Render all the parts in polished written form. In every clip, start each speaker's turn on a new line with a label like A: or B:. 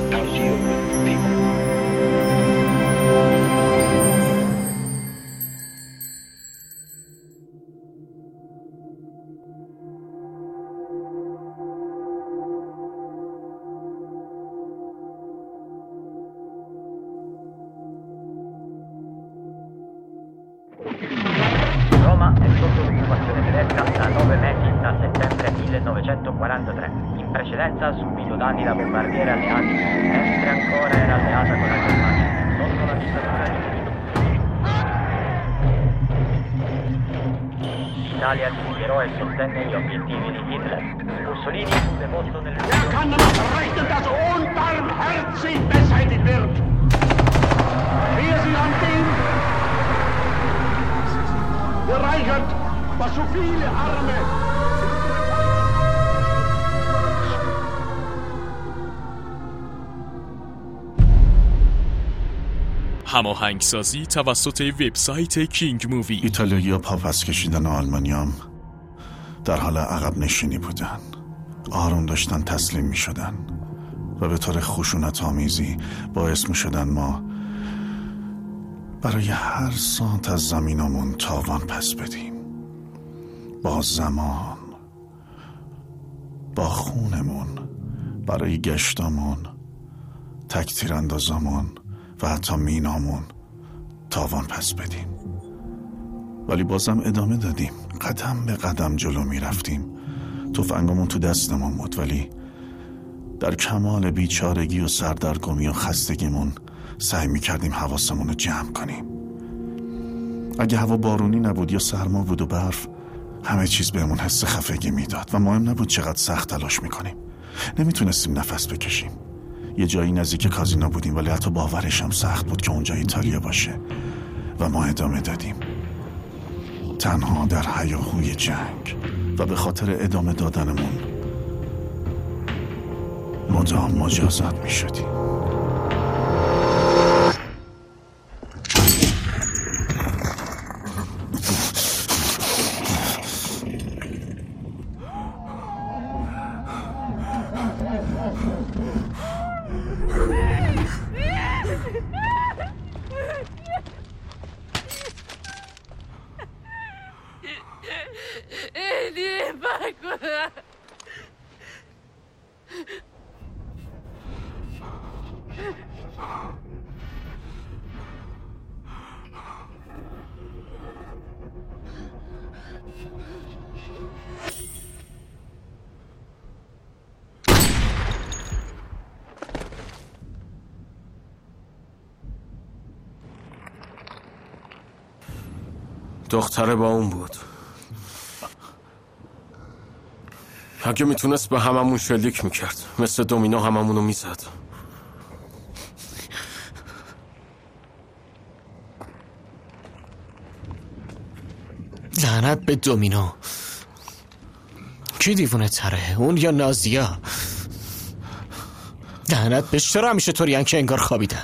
A: I'll see you good people.
B: Roma è sotto l'occupazione tedesca da 9 mesi da settembre 1943. In precedenza ha subito danni da bombardieri alleati, mentre ancora era alleata con la Germania, sotto la dittatura di Tito. L'Italia si schierò e sostenne gli obiettivi di Hitler. Mussolini fu deposto nel
C: Wer kann darauf rechnen, dass unbarmherzig beseitigt wird? Wir sind an dem bereichert, was so viele Arme
D: هماهنگسازی توسط وبسایت کینگ مووی.
E: ایتالیایی‌ها پا پس کشیدن آلمانیام در حال عقب نشینی بودن. آروم داشتن تسلیم می شدن و به طور خشونت آمیزی باعث می شدن ما برای هر سانت از زمینمون تاوان پس بدیم. با زمان، با خونمون، برای گشتامون، تک تیراندازامون و حتی مینامون تاوان پس بدیم. ولی بازم ادامه دادیم، قدم به قدم جلو می رفتیم. تفنگمون تو دستمون بود، ولی در کمال بیچارگی و سردرگمی و خستگیمون سعی می کردیم حواسمون رو جمع کنیم. اگه هوا بارونی نبود یا سرما بود و برف، همه چیز بهمون حس خفگی میداد و مهم نبود چقدر سخت تلاش میکنیم. نمیتونستیم نفس بکشیم. یه جایی نزدیک کازینو بودیم، ولی حتی باورش هم سخت بود که اونجا ایتالیا باشه و ما ادامه دادیم، تنها در هیاهوی جنگ، و به خاطر ادامه دادنمون مدام مجازات میشدیم.
F: دختره با اون بود. اگه میتونست به هممون شلیک میکرد، مثل دومینو هممونو میزد.
G: لعنت به دومینو. کی دیوونه تره، اون یا نازیا؟ لعنت به، چرا همیشه طورین که انگار خوابیدن؟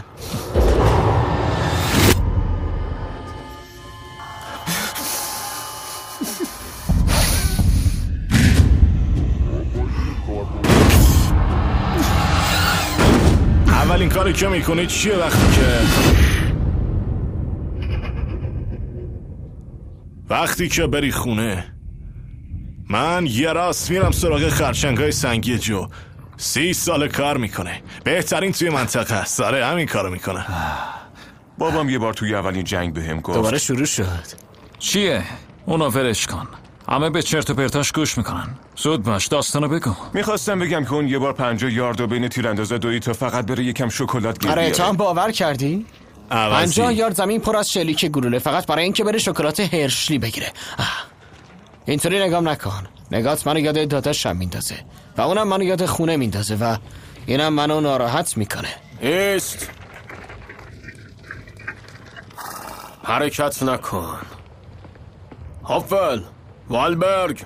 D: اولین کاری که میکنی چیه وقتی که بری خونه؟ من یه راست میرم سراغ خرچنگای سنگی جو. 30 سال کار میکنه، بهترین توی منطقه است. آره همین کارو میکنه.
H: بابام یه بار توی اولین جنگ بهم گفت.
G: دوباره شروع شد.
I: چیه؟ اونا ولش کن، همه به چرت و پرتاش گوش میکنن. زود باش داستانو بگو.
H: میخواستم بگم که اون یه بار 50 یاردو بین تیراندازا دوید تا فقط بره یکم شکلات گیر بیاره.
G: آره تو هم باور کردی؟ 50 یارد زمین پر از شلیک گلوله فقط برای اینکه بره شکلات هرشلی بگیره. اینطوری نگام نکن. نگات منو یاد داداشم میندازه و اونم منو یاد خونه میندازه و اینم منو ناراحت میکنه.
F: ایست، حرکت نکن. هاپول، والبرگ،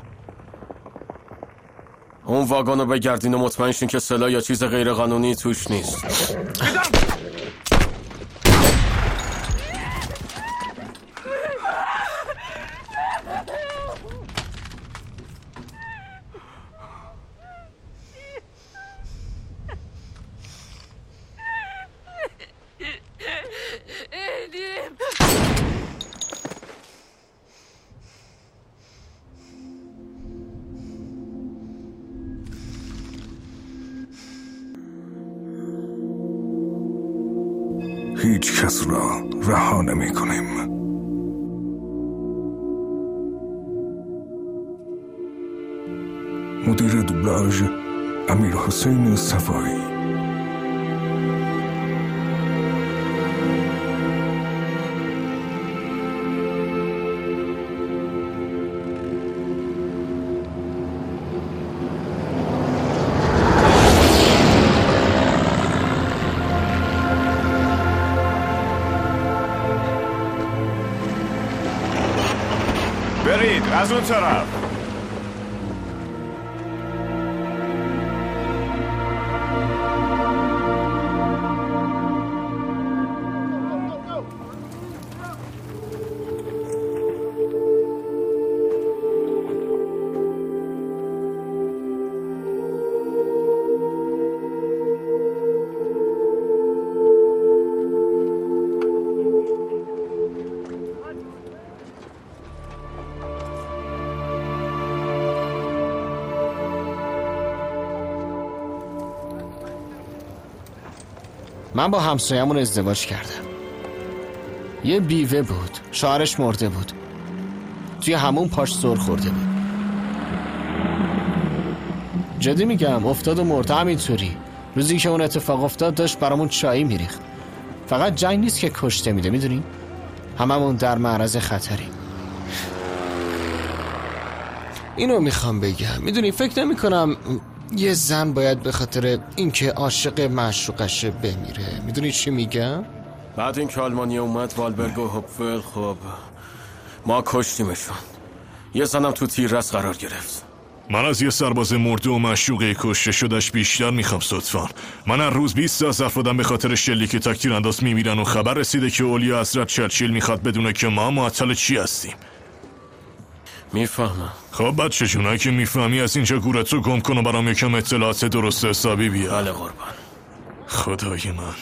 F: اون واگانو بگردین و مطمئن شین که سلاح یا چیز غیر قانونی توش نیست.
A: هیچ کس را رها نمی کنیم. مدیر دوبلاژ امیر حسین صفایی.
H: برید از اون طرف.
G: من با همسایمون ازدواج کردم. یه بیوه بود، شوهرش مرده بود، توی همون پاش سر خورده بود. جدی میگم، افتاد و مرده همینطوری. روزی که اون اتفاق افتاد داشت برامون چایی میریخت. فقط جنگ نیست که کشته میده، میدونی؟ هممون در معرض خطریم. اینو میخوام بگم، میدونی فکر نمی کنم یه زن باید به خاطر اینکه عاشق معشوقشه بمیره. میدونی چی میگم؟
F: بعد اینکه آلمانیا اومد والبرگ و هوپفل، خب ما کشتیمشون. یه زنم تو تیررس قرار گرفت.
D: من از یه سرباز مرده و معشوقه کشته شدش بیشتر میخوام صدفان. من هر روز 20 از افرادم به خاطر شلیک تاک تیرانداز میمیرن و خبر رسیده که اولیا حضرت چرچیل میخواد بدونه که ما معطل چی هستیم.
F: میفهمم.
D: خب بچه جونایی که میفهمی از اینجا گورتو گم کن و برام یکم اطلاعات درست حسابی بیا.
F: بله قربان.
D: خدای من.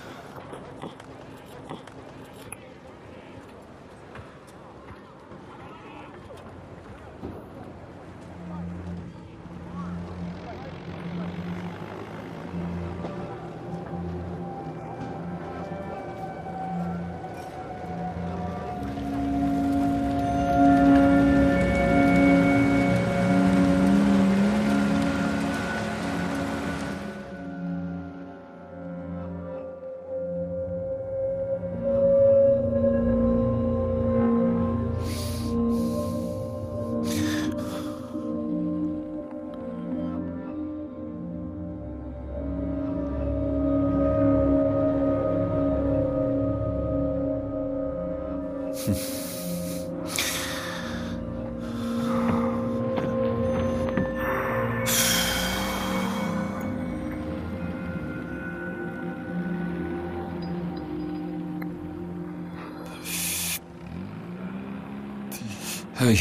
I: هی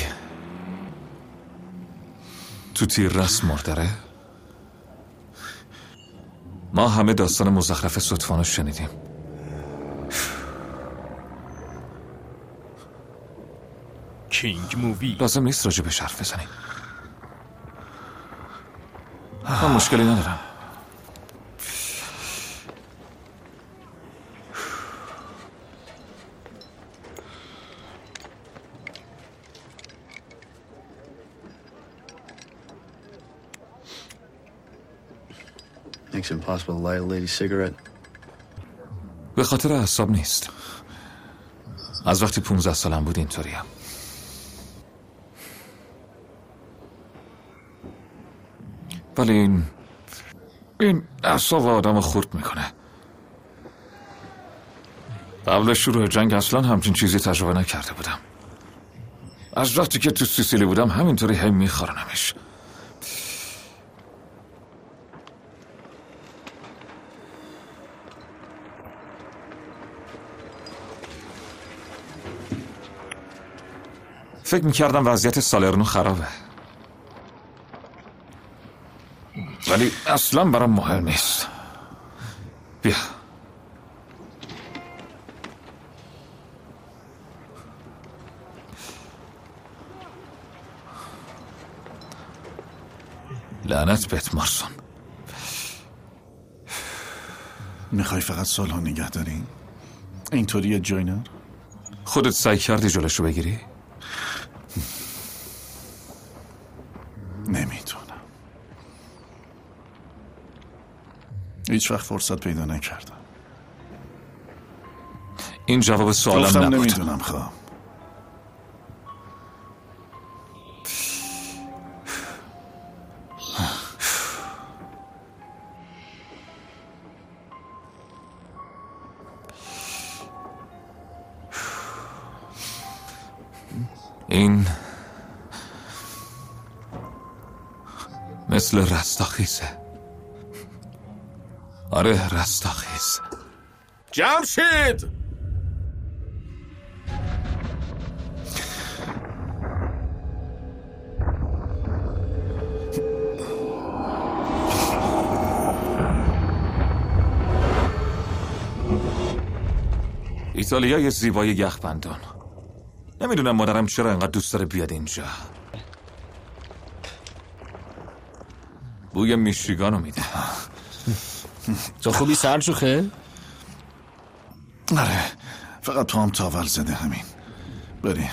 I: تو تیررس مردره؟ ما همه داستان مزخرف صدفانو شنیدیم.
D: کینگ مووی.
I: لازم نیست راجع بهش حرف بزنیم. من مشکلی ندارم.
J: Makes it impossible to light a lady's cigarette.
I: به خاطر اعصاب نیست. از وقتی 15 سالم بود اینطوریم. ولی این اعصاب آدم خورد میکنه. قبل شروع جنگ اصلا همچین چیزی تجربه نکرده بودم. از وقتی که تو سیسیلی بودم همینطوری هی میخورنمش. فکر میکردم وضعیت سالرنو خرابه، ولی اصلا برام مهم نیست. بیا. لعنت بهت مارسون.
E: میخوای فقط صلح نگه داری؟ اینطوریه جوینر؟
I: خودت سعی کردی جلوشو بگیری؟
E: نمیتونم. هیچ وقت فرصت پیدا نکردم.
I: این جواب سوالم نبود.
E: نمیدونم خواهم.
I: این مثل رستاخیزه. آره رستاخیز.
F: جمشید!
I: ایتالیای زیبای یخبندان. نمیدونم مادرم چرا انقدر دوست داره بیاد اینجا. بوی میشیگانو میده.
G: تو خوبی سرجوخه؟
E: آره فقط تو هم تاول زده همین. بریم.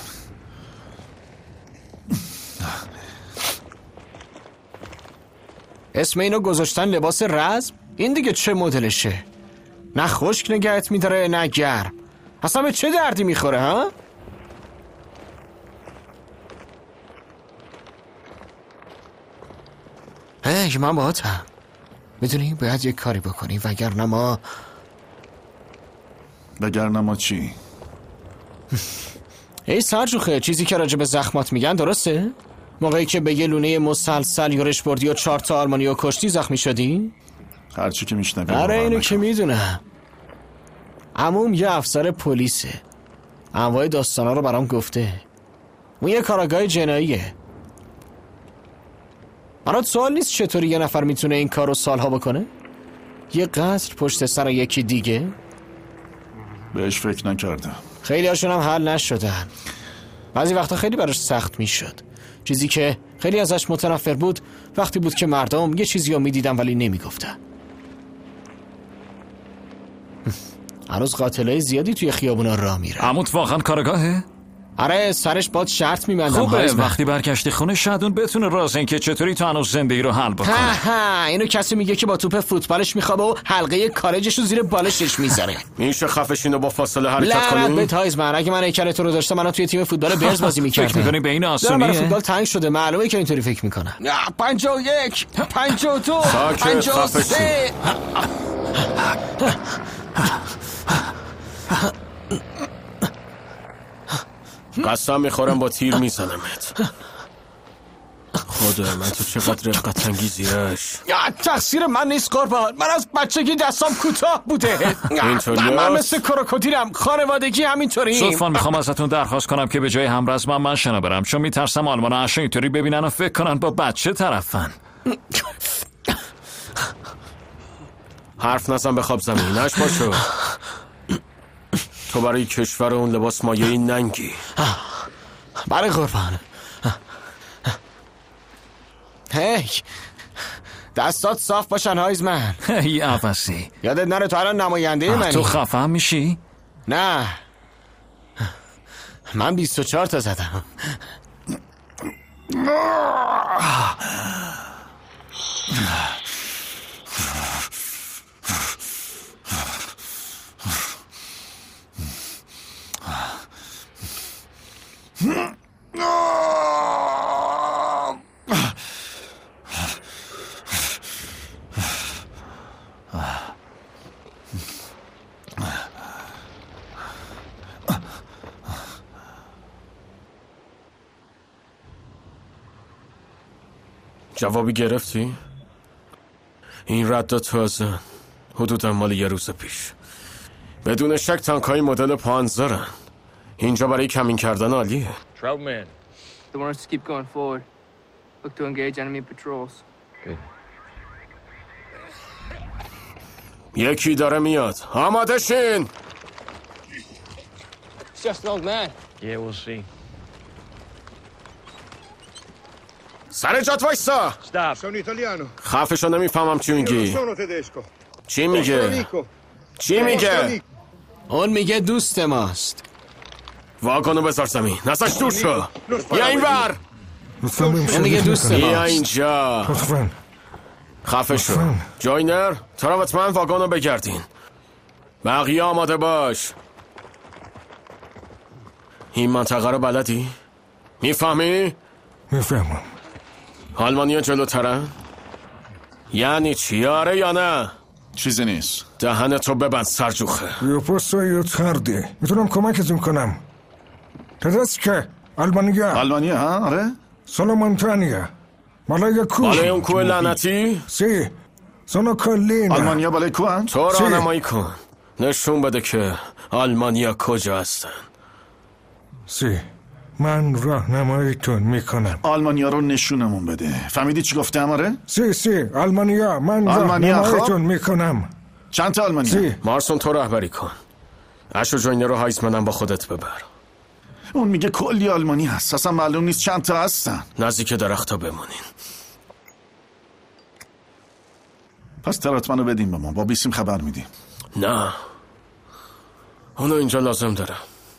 G: اسم اینو گذاشتن لباس رزم؟ این دیگه چه مدلشه؟ نه خشک نگهت میداره نه گرم. اصلا به چه دردی میخوره ها؟ هی من باهاتم. میدونی باید یک کاری بکنی وگرنه
E: ما چی؟
G: ای سرجوخه چیزی که راجع به زخمات میگن درسته؟ موقعی که به یه لونه مسلسل یورش بردی و 4 تا آلمانی و کشتی زخمی شدی؟
E: هرچی که میشنوی.
G: آره اینو که میدونم. عموم یه افسر پلیسه. انواع داستانا رو برام گفته. اون یه کاراگاه جناییه. برات سوال نیست چطوری یه نفر میتونه این کارو سالها بکنه؟ یه قصر پشت سر یکی دیگه؟
E: بهش فکر نکردم.
G: خیلی هاشون هم حل نشدن. بعضی وقتا خیلی براش سخت میشد. چیزی که خیلی ازش متنفر بود وقتی بود که مردم یه چیزی رو میدیدن ولی نمیگفتن. هنوز قاتلای زیادی توی خیابونا راه میره.
I: عموت واقعا کارگاهه؟
G: آره سرش باد شرط میبندم.
I: خوبه وقتی برگشتی خونه شاید اون بتونه راز این که چطوری تو هنوز زندگی رو حل بکنه.
G: اینو کسی میگه که با توپ فوتبالش میخوابه و حلقه کالجش رو زیر بالشش میذاره.
F: میشه خفشین رو با فاصله حرکت کنی؟
G: لعنت به تایزمن، اگه من هیکل تو رو داشتم منو توی تیم فوتبال برز بازی میکردم.
I: فکر میکنی به این آسونیه؟
G: فوتبال تنگ شده معلومه که اینطوری فکر میکنم. 51 52 53
F: قسم میخورم با تیر میزنمت. خدای من تو چقدر رفقت انگیزیش.
G: تقصیر من نیست قربان، من از بچگی دستام کوتاه بوده. من مثل کروکودیلم، خانوادگی همینطوری.
I: لطفاً میخوام ازتون درخواست کنم که به جای همرز من شنا برم، چون میترسم آلمانا عشق اینطوری ببینن و فکر کنن با بچه طرفن.
F: حرف نزن بخواب زمینش باشو. تو برای کشور اون لباس مایه ننگی.
G: برای قربان. هی دستات صاف باشن هایزمن.
I: هی عوضی
G: یادت نره تو الان نماینده منی.
I: تو خفه هم میشی؟
G: نه من 24 تا زدم.
F: جوابی گرفتی؟ این رد تازه حدودا مال یه روز پیش. بدون شک تانکای مدل پانزرن. اینجا برای کمین کردن عالیه.
K: Troutman. They want us to keep going forward. Look to engage enemy patrols. Good.
F: یکی داره میاد. آماده شین.
K: It's just an old man.
J: Yeah, we'll see.
F: سر جات وایسا.
J: Stop.
C: Sono italiano.
F: خفشو نمیفهمم چی میگی.
C: Sono tedesco.
F: چی میگه؟ چی میگه؟
G: اون میگه دوست ماست.
F: واگنو بذار زمین. ازش دور شو. بیا اینور.
G: اون میگه دوست ماست.
F: بیا اینجا.
A: لطفاً.
F: خفه شو. جوینر تراوتمن واگنو بگردین. بقیه آماده باش. این منطقه رو بلدی؟ میفهمی؟
A: میفهمم.
F: آلمانیا جلوترن؟ یعنی چی؟ آره یا نه؟
E: چیزی نیست.
F: دهنتو ببند سرجوخه.
A: یا پستا یا ترده. میتونم کمکتون کنم. تدسکه آلمانیا
E: ها؟ آره؟
A: سولو مونتانیا بالای کوه.
F: بالای اون کوه لعنتی؟
A: سی سونو کلینا.
E: آلمانیا بالای کوه هم؟
F: تو راهنمایی کن. نشون بده که آلمانیا کجا هستن.
A: سی من راهنماییتون میکنم.
E: آلمانیا رو نشونمون بده. فهمیدی چی گفتم آره؟
A: سی آلمانیا. من راهنماییتون میکنم.
E: چند تا آلمانیا؟
F: مارسون تو رهبری کن. اشو جوینر رو هایسمنم با خودت ببر.
E: اون میگه کلی آلمانی هست. اصلا معلوم نیست چند تا هستن.
F: نزدیک درختا بمونین.
E: پس تراتمنو بدیم به ما. با بیسیم خبر میدیم.
F: نه اونو اینجا لازم دارم.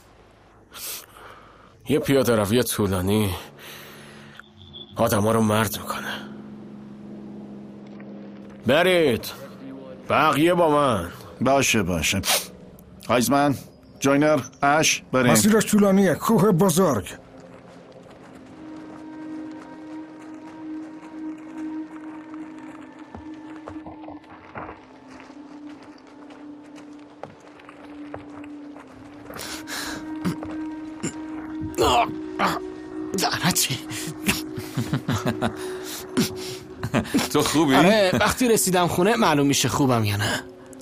F: یه پیاده روی طولانی آدم ها رو مرد میکنه. برید بقیه با من.
E: باشه هایزمن جوینر اش بریم.
A: مسیرش طولانیه. کوه بزرگ.
G: لعنتی.
I: تو خوبی؟
G: آره وقتی رسیدم خونه معلوم میشه خوبم یا نه.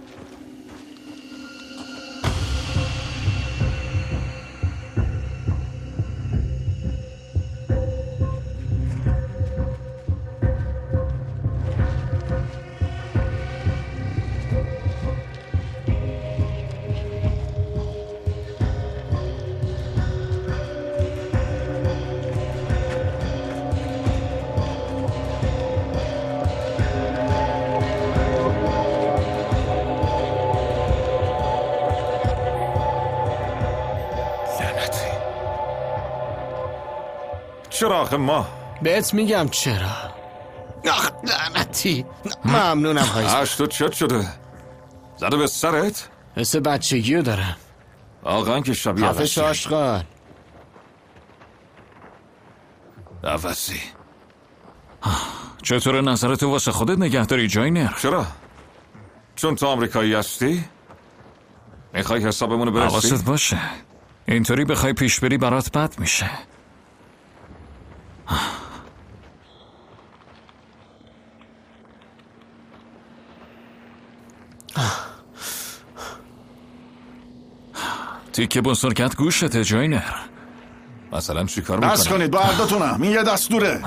I: چراغ ما.
G: بهت میگم چرا. آخ لعنتی. ممنونم هایزمن.
I: تو چت شده؟ زده به سرت؟
G: حس بچگیو دارم.
I: آقا که شبیه
G: خفش آشغال.
I: عوضی. چطور نظرتو واسه خودت نگه داری جوینر؟ چرا؟ چون تو آمریکایی هستی؟ میخوای حسابمونو برسی؟
L: حواست باشه اینطوری بخوای پیش بری برات بد میشه. تیکه بزرگت گوشته جوینر.
I: مثلا چی کار میکنه؟
E: بس کنید با عرداتونم. این یه دستوره.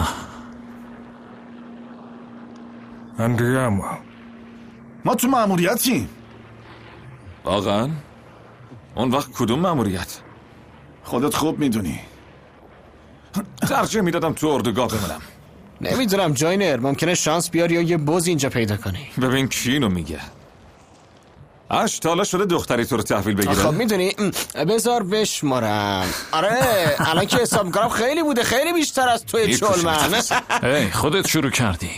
A: اندیاما
E: ما تو مأموریتیم.
I: واقعا؟ اون وقت کدوم مأموریت؟
E: خودت خوب میدونی.
I: ترجیح میدادم تو اردوگاه بمونم.
G: نمیدونم جوینر ممکنه شانس بیاری یا یه بز اینجا پیدا کنی.
I: ببین کی اینو میگه. تالا شده دختری تو رو تحویل بگیره.
G: خب میدونی بذار بشمارم. آره الان که حساب میکنم خیلی بوده. خیلی بیشتر از توی چلمن.
L: ای خودت شروع کردی.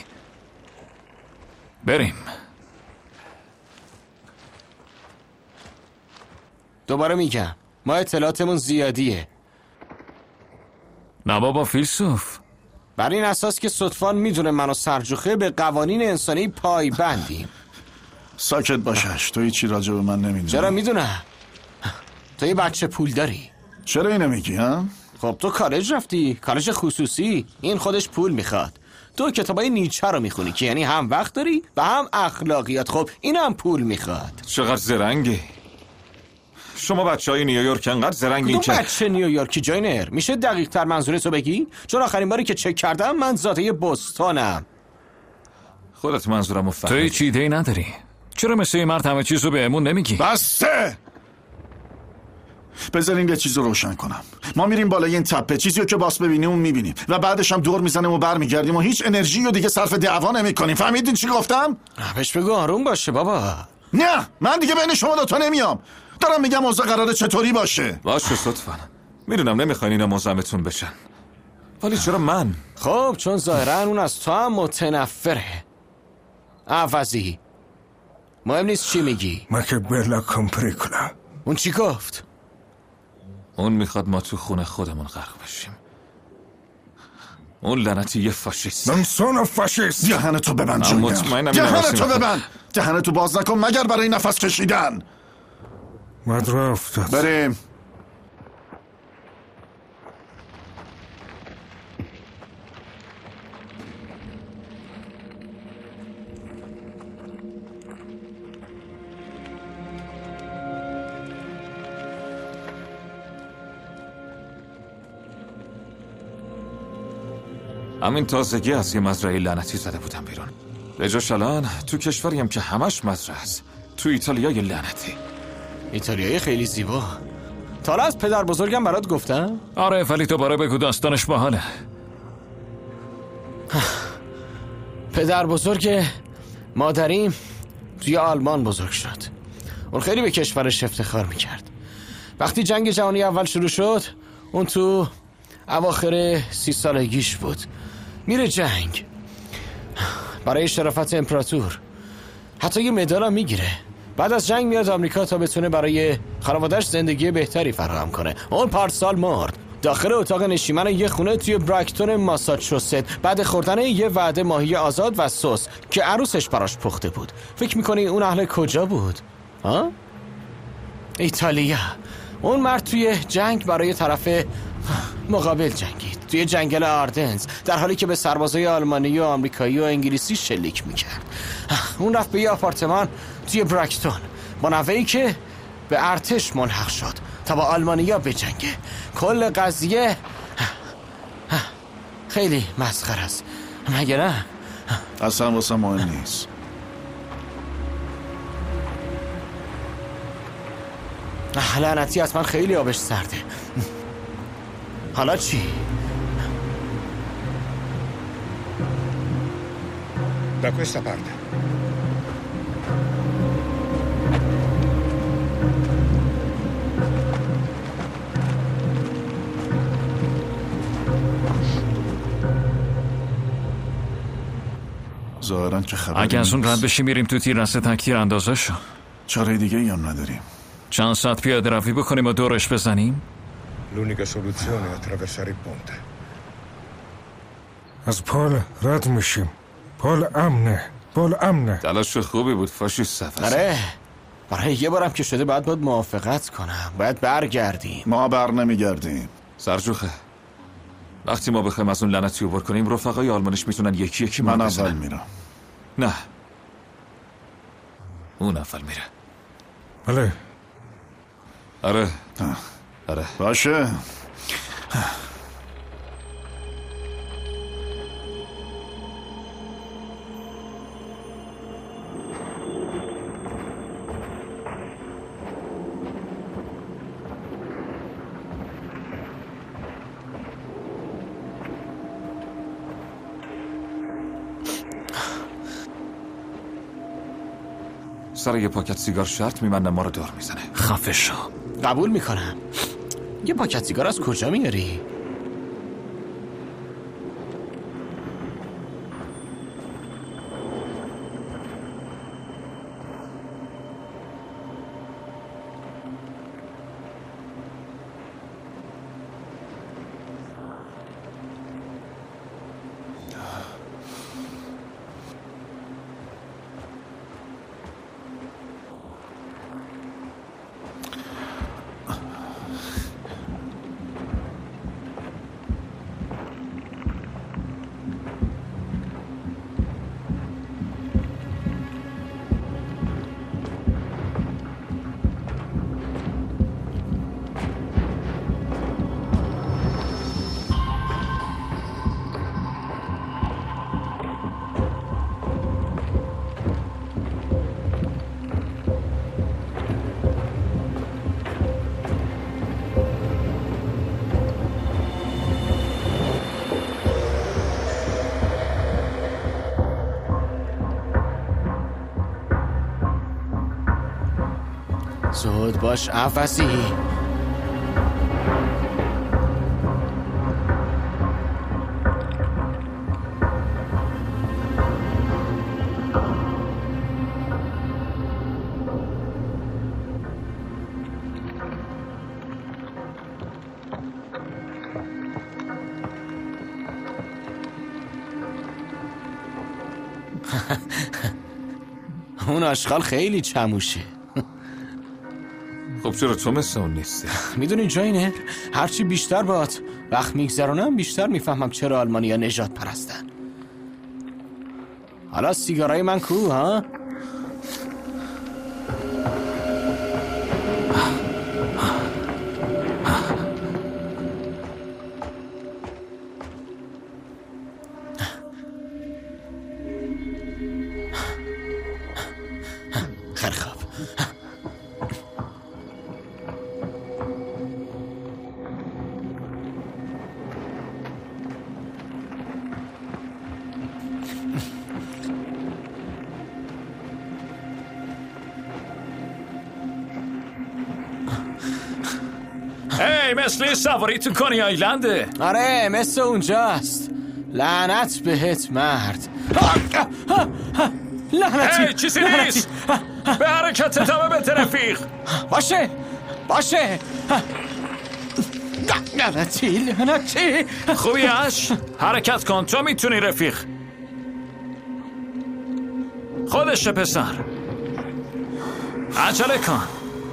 L: بریم.
G: دوباره میگم ما اطلاعاتمون زیادیه.
L: نه بابا فیلسوف.
G: بر این اساس که صدفان میدونه من و سرجوخه به قوانین انسانی پایبندیم.
E: ساکت باشش. تو هیچی راجع به من نمیدونی.
G: چرا میدونم؟ تو یه بچه پول داری.
E: چرا اینو میگی ها؟
G: خب تو کالج رفتی. کالج خصوصی. این خودش پول میخواد. تو کتابای نیچه رو میخونی که یعنی هم وقت داری و هم اخلاقیات. خب این هم پول میخواد.
I: چقدر زرنگی. شما بچهای نیویورک انقدر زرنگین که
G: بچه نیویورکی جوینر میشه دقیق تر منظورتو بگی؟ چون آخرین باری که چک کردم من زاده بوستونم.
I: خودت منظورمو فهمیدی.
L: تو هیچ ایده‌ای نداری. چرا مثل این مرد همه چیزو بهمون نمیگی؟
E: بسته. بذارین یه چیز رو روشن کنم. ما میریم بالای این تپه. چیزی رو که باس ببینیم اون میبینیم و بعدش هم دور میزنیم و برمیگردیم و هیچ انرژی رو دیگه صرف دعوا نمیکنیم. فهمیدین چی گفتم؟
G: بهش بگو آروم باشه بابا.
E: نه من دیگه بین شما دوتا نمیام. دارم میگم اوضاع قراره چطوری باشه.
I: باشه صدفاً میدونم نمیخواین اینا مزاحمتون بشن، ولی چرا من؟
G: خب چون ظاهرا اون از تو هم متنفره. عوضی مهم نیست چی میگی.
A: ما که بلا کمپریکولا.
G: اون چی گفت؟
I: اون میخواد ما تو خونه خودمون غرق بشیم. اون لعنتی یه فاشیست.
A: نمسون فاشیست.
E: دهنتو ببند جونگر. دهنتو ببند. دهنتو باز نکن مگر برای نفس کشیدن.
A: مد را افتاد.
E: بریم.
I: همین تازگی از یه مزرعه لعنتی زده بودم بیرون. به جاش الان تو کشوریم که همش مزرعه است. تو ایتالیای لعنتی.
G: ایتالیای خیلی زیبا. تا از پدر بزرگم برات گفتم؟
L: آره ولی دوباره بگو داستانش باحاله.
G: پدر بزرگ مادریم توی آلمان بزرگ شد. اون خیلی به کشورش افتخار میکرد. وقتی جنگ جهانی اول شروع شد اون تو اواخر 30 سالگیش بود. میره جنگ برای شرافت امپراتور. حتی یه مدال هم میگیره. بعد از جنگ میاد آمریکا تا بتونه برای خانواده‌اش زندگی بهتری فراهم کنه. اون پارسال مرد داخل اتاق نشیمن یه خونه توی براکتون ماساچوست بعد خوردن یه وعده ماهی آزاد و سس که عروسش براش پخته بود. فکر میکنی اون اهل کجا بود؟ ها؟ ایتالیا. اون مرد توی جنگ برای طرف مقابل جنگید توی جنگل آردنز در حالی که به سربازای آلمانی و آمریکایی و انگلیسی شلیک میکرد. اون رفت به یه آپارتمان توی براکتون با نوه‌ای که به ارتش ملحق شد تا با آلمانیا بجنگه. کل قضیه خیلی مسخره است مگه نه؟
E: اصلا واسه مهم نیست.
G: لعنتی از من خیلی آبش سرده. حالا چی؟
A: Da questa parte.
E: ظاهرا که خبری
L: اگه از اون رد بشی میریم تو تیررسه تکتیر اندازه شو.
E: چاره دیگه ای هم نداریم.
L: چند ساعت پیاده روی بکنیم و دورش بزنیم.
A: L'unica soluzione è attraversare il ponte. از پل رد میشیم. پل امنه.
I: تلاش خوبی بود فاشیست سفر.
G: آره برای یه بارم که شده باید موافقت کنم. باید برگردیم.
E: ما بر نمیگردیم.
I: سرجوخه وقتی ما بخوایم از اون لعنتی عبور کنیم رفقای آلمانش میتونن یکی یکی
E: من اول میرم.
I: نه اون اول میره.
A: بله.
I: آره
E: باشه.
I: سر یه پاکت سیگار شرط میمنه ما رو دور میزنه.
L: خفه شو.
G: قبول میکنم. یه پاکت سیگار از کجا میاری؟ زود باش عفسی. اون آشغال خیلی چموشه.
I: خب چرا تو مثل اون نیستی؟
G: میدونی جاینر، هرچی بیشتر باهات وقت میگذرونم بیشتر میفهمم چرا آلمانیا نژاد پرستن. حالا سیگارای من کو ها؟ خیلی خوب.
L: هی مثل سواری تو کنی آیلنده.
G: آره مثل اونجاست. لعنت بهت مرد. لعنتی.
L: هی چیزی نیست. به حرکت ادامه بده رفیق.
G: باشه. لعنتی.
L: خوبی اش؟ حرکت کن، تو میتونی رفیق. خودشه پسر، عجله کن.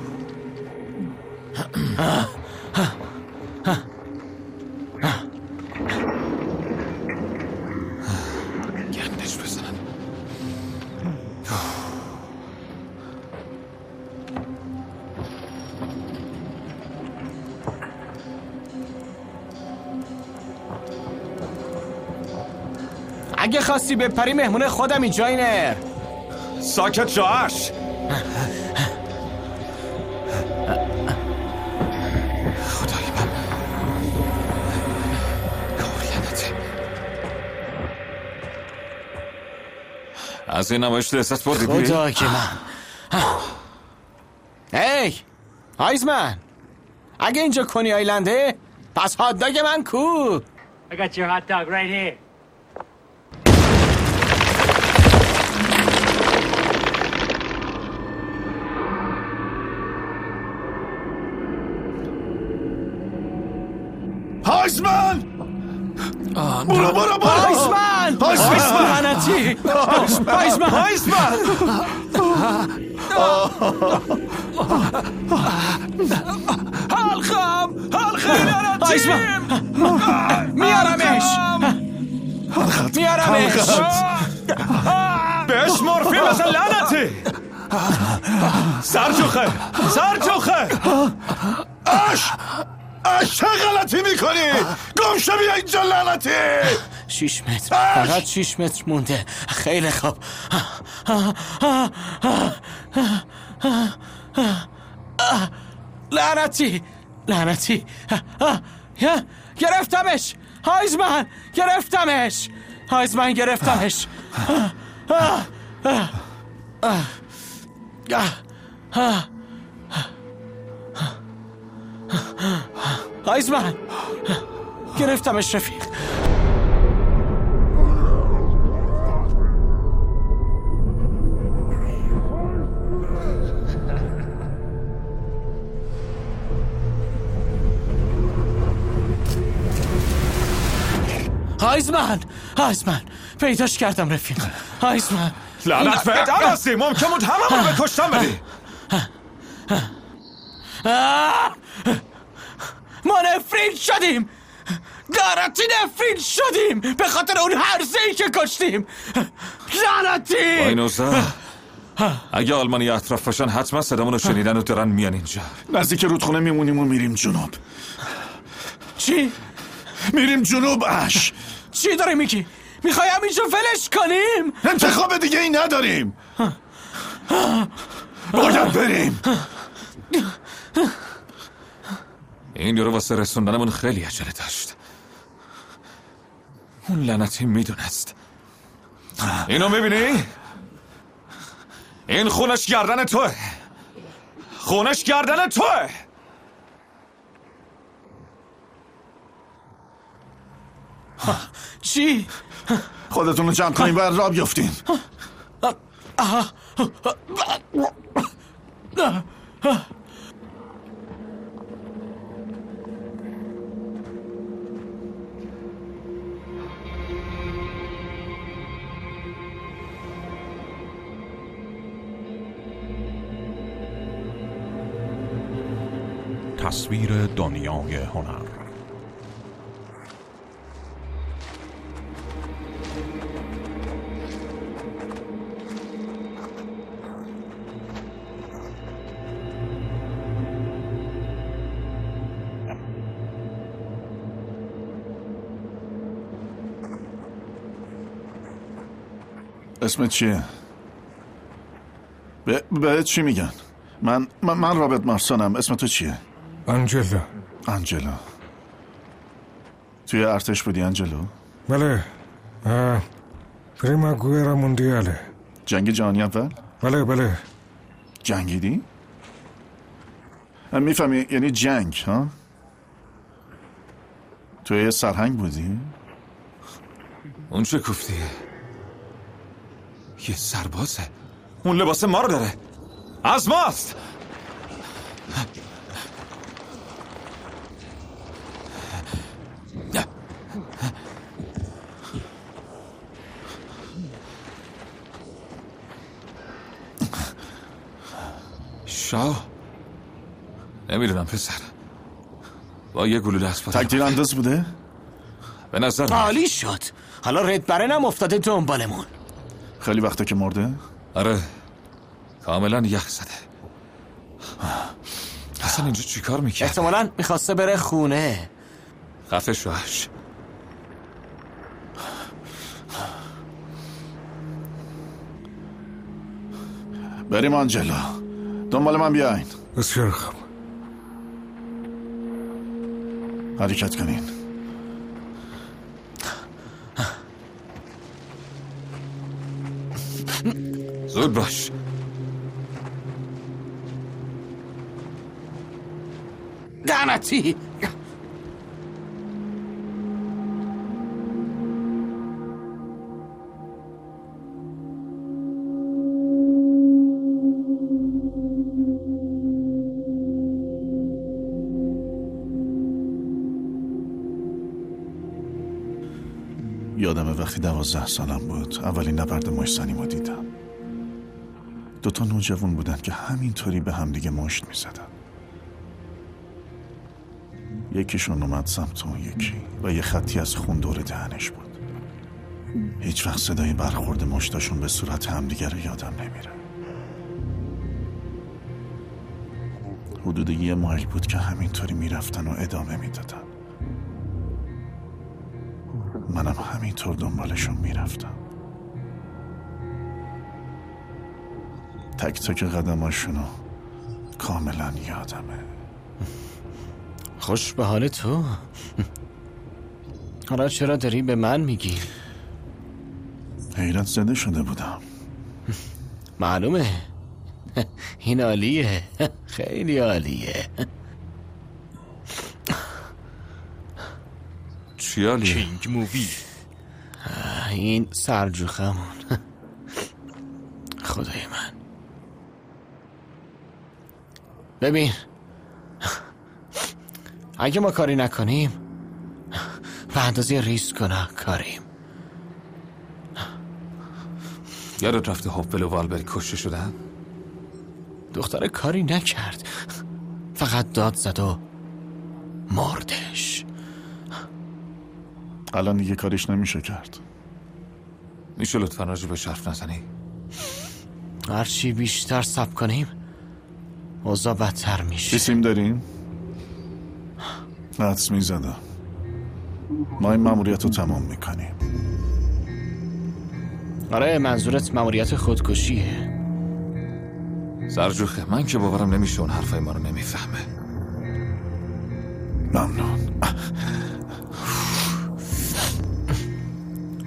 I: گندش بزن.
G: اگه خواستی بپری مهمون خودمی جاینر.
I: ساکت جاش. خدای من، کارلنته. از این نمایش لذت بردی بیایی؟
G: خدای من. هی هایزمن، اگه اینجا کنی آیلنده پس هاتداگ من کو؟
B: I got your hot dog right here.
E: هایزمن! برو
G: هایزمن! لعنتی! هایزمن!
L: حلقم لعنتی!
G: میارمش!
L: بهش مورفین بزن لعنتی! سرجوخه!
E: چه غلطی میکنی؟ گم شو بیا اینجا لعنتی!
G: 6 متر، فقط 6 متر مونده. خیلی خوب. لعنتی! گرفتمش! هایزمن گرفتمش! هایزمن گرفتمش رفیق. هایزمن پیداش کردم رفیق. هایزمن
I: لعنت بهت عباسی، ممکن بود همه رو بکشتم بدی.
G: ما نفرین شدیم، لعنتی نفرین شدیم به خاطر اون هرزه‌ای که کشتیم. لعنتی.
I: اینوزا اگه آلمانی اطراف باشن حتما صدامون رو شنیدن و دارن میان اینجا.
E: نزدیک رودخونه میمونیم و میریم جنوب.
G: چی؟
E: میریم جنوب اش.
G: چی داری میگی؟ میخوای همینجا ولش کنیم؟
E: انتخاب دیگه ای نداریم. باید بریم.
I: این یورو واسه رسوندنمون خیلی عجله داشت. اون لعنتی میدونست. اینو میبینی؟ این خونش گردن توه. خونش گردن توه.
G: چی؟
E: خودتون رو جمع کنین و را بیفتین.
M: تصویر دنیای هنر.
E: اسمت چیه؟ به چی میگن؟ من رابرت مارسونم. اسم تو چیه؟ آنجلو. توی ارتش بودی آنجلو؟
A: بله. پریما گویرا موندیاله.
E: جنگ جهانی اول؟
A: بله.
E: جنگیدی؟ میفهمی یعنی جنگ ها؟ توی سرهنگ بودی؟
I: اون چه گفتیه؟ یه سربازه. اون لباس ما رو داره. از ماست. شاه نمیدونم پسر. با یه گلوله از پاتم.
E: تکتیر انداز بوده؟
I: به نظر
G: عالی شد. حالا رد برنم افتاده دنبالمون.
E: خیلی وقته که مرده؟
I: آره کاملا یخ زده. اصلا اینجا چی کار میکرد؟
G: احتمالاً میخواسته بره خونه.
I: خفه شوش.
E: بریم آنجلو. دنبال من بیاین.
A: بسیار خوب.
E: حرکت کنین.
I: زود باش.
G: لعنتی.
E: یادمه وقتی 12 سالم بود اولین نبرد مشتنیمو دیدم. 2 نوجوان بودن که همینطوری به همدیگه مشت میزدن. یکیشون اومد سمت اون یکی و یه خطی از خون دور دهنش بود. هیچ وقت صدای برخورد مشتاشون به صورت همدیگه رو یادم نمیره. حدود 1 مایل بود که همینطوری میرفتن و ادامه میدادن. منم همینطور دنبالشون میرفتم. تک تک قدماشونو کاملا یادمه.
G: خوش به حال تو. حالا چرا داری به من میگی؟
E: حیرت زده شده بودم.
G: معلومه. این عالیه. خیلی عالیه.
I: چی عالیه؟
L: کینگ مووی.
G: این سرجوخمون. خدای من. ببین اگه ما کاری نکنیم به اندازه ریسک کاریم.
I: یادت رفته هوپل و والبری کشته شدن؟
G: دختر کاری نکرد، فقط داد زد و مردش.
E: الان دیگه کاریش نمیشه کرد.
I: میشه لطفا راجبش حرف نزنی؟
G: هرچی بیشتر صبر کنیم اوضاع بدتر میشه.
E: بیسیم داریم؟ حدس میزدم. ما این ماموریت رو تمام میکنیم.
G: آره منظورت ماموریت خودکشیه.
I: سرجوخه من که باورم نمیشه اون حرفای ما رو نمیفهمه.
E: ممنون.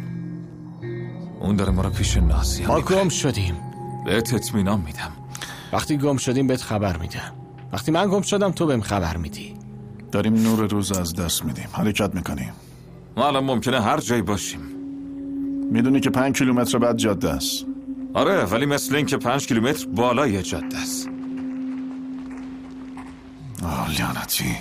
I: اون داره ما رو پیش نازی
G: ما گم شدیم.
I: بهت اطمینان میدم
G: وقتی گم شدیم بهت خبر میدم. وقتی من گم شدم تو بهم خبر میدی.
E: داریم نور روز از دست میدیم. حرکت میکنیم.
I: ما الان ممکنه هر جایی باشیم.
E: میدونی که 5 کیلومتر بعد جاده است.
I: آره، ولی مثل این که 5 کیلومتر بالای جاده است.
E: لعنتی.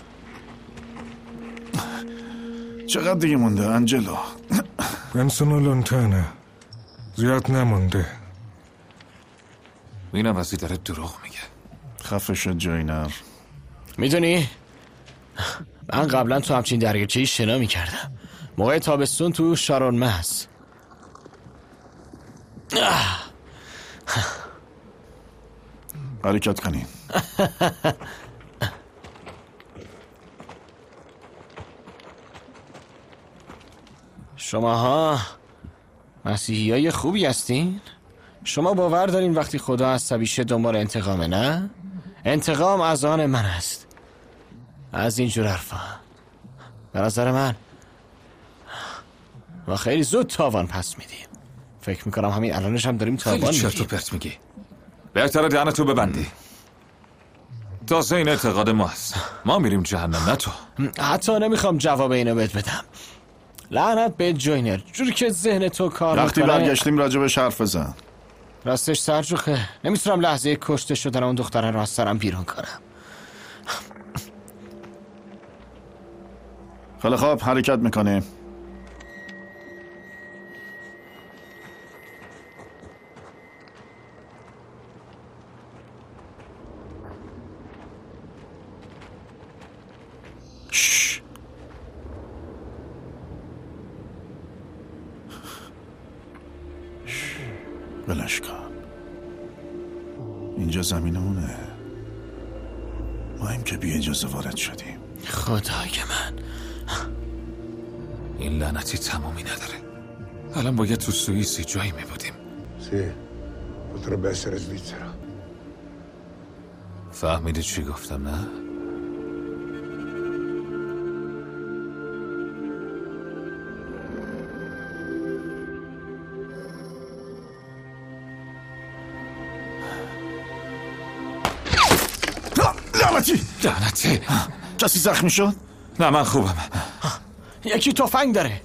E: چقدر دیگه مونده انجلو؟
A: بنسون و لونتانه زیاد نمونده.
I: اینم وزی داره دروغ میگه.
E: خفه شد جوینر.
G: میدونی من قبلا تو همچین دریاچه‌ای شنا میکردم موقع تابستون تو شارون محض.
E: حرکت کنیم.
G: شماها مسیحی های خوبی هستین؟ شما باور دارین وقتی خدا عصبی شه دنبال انتقامه، نه؟ انتقام از آن من است. از اینجور حرفا به نظر من و خیلی زود تاوان پس میدیم. فکر میکنم همین الانش هم داریم تاوان میدیم.
I: خیلی چرت و پرت میگی. بهتره دهنتو ببندی. تازه این اعتقاد ما هست. ما میریم جهنم نه تو.
G: حتی نمیخوام جواب اینو بهت بدم. لعنت به جوینر، جوری که ذهن تو کار
E: وقتی
G: میکنه.
E: برگشتیم راجبش حرف بزن.
G: راستش سرجوخه، نمیتونم لحظه کشته شدن اون دختره را از سرم بیرون کنم.
E: خیلی خوب، حرکت میکنیم. بلش کن. اینجا زمینمونه. ما هم که بی اجازه وارد شدیم.
G: خدای من،
I: این لعنتی تمومی نداره. الان باید تو سوئیسی جایی می بودیم.
N: Sì, potrebbe essere Svizzera.
I: فهمیدی چی گفتم نه؟ لعنتی.
E: کسی زخمی شد؟
I: نه من خوبم.
G: یکی تفنگ داره.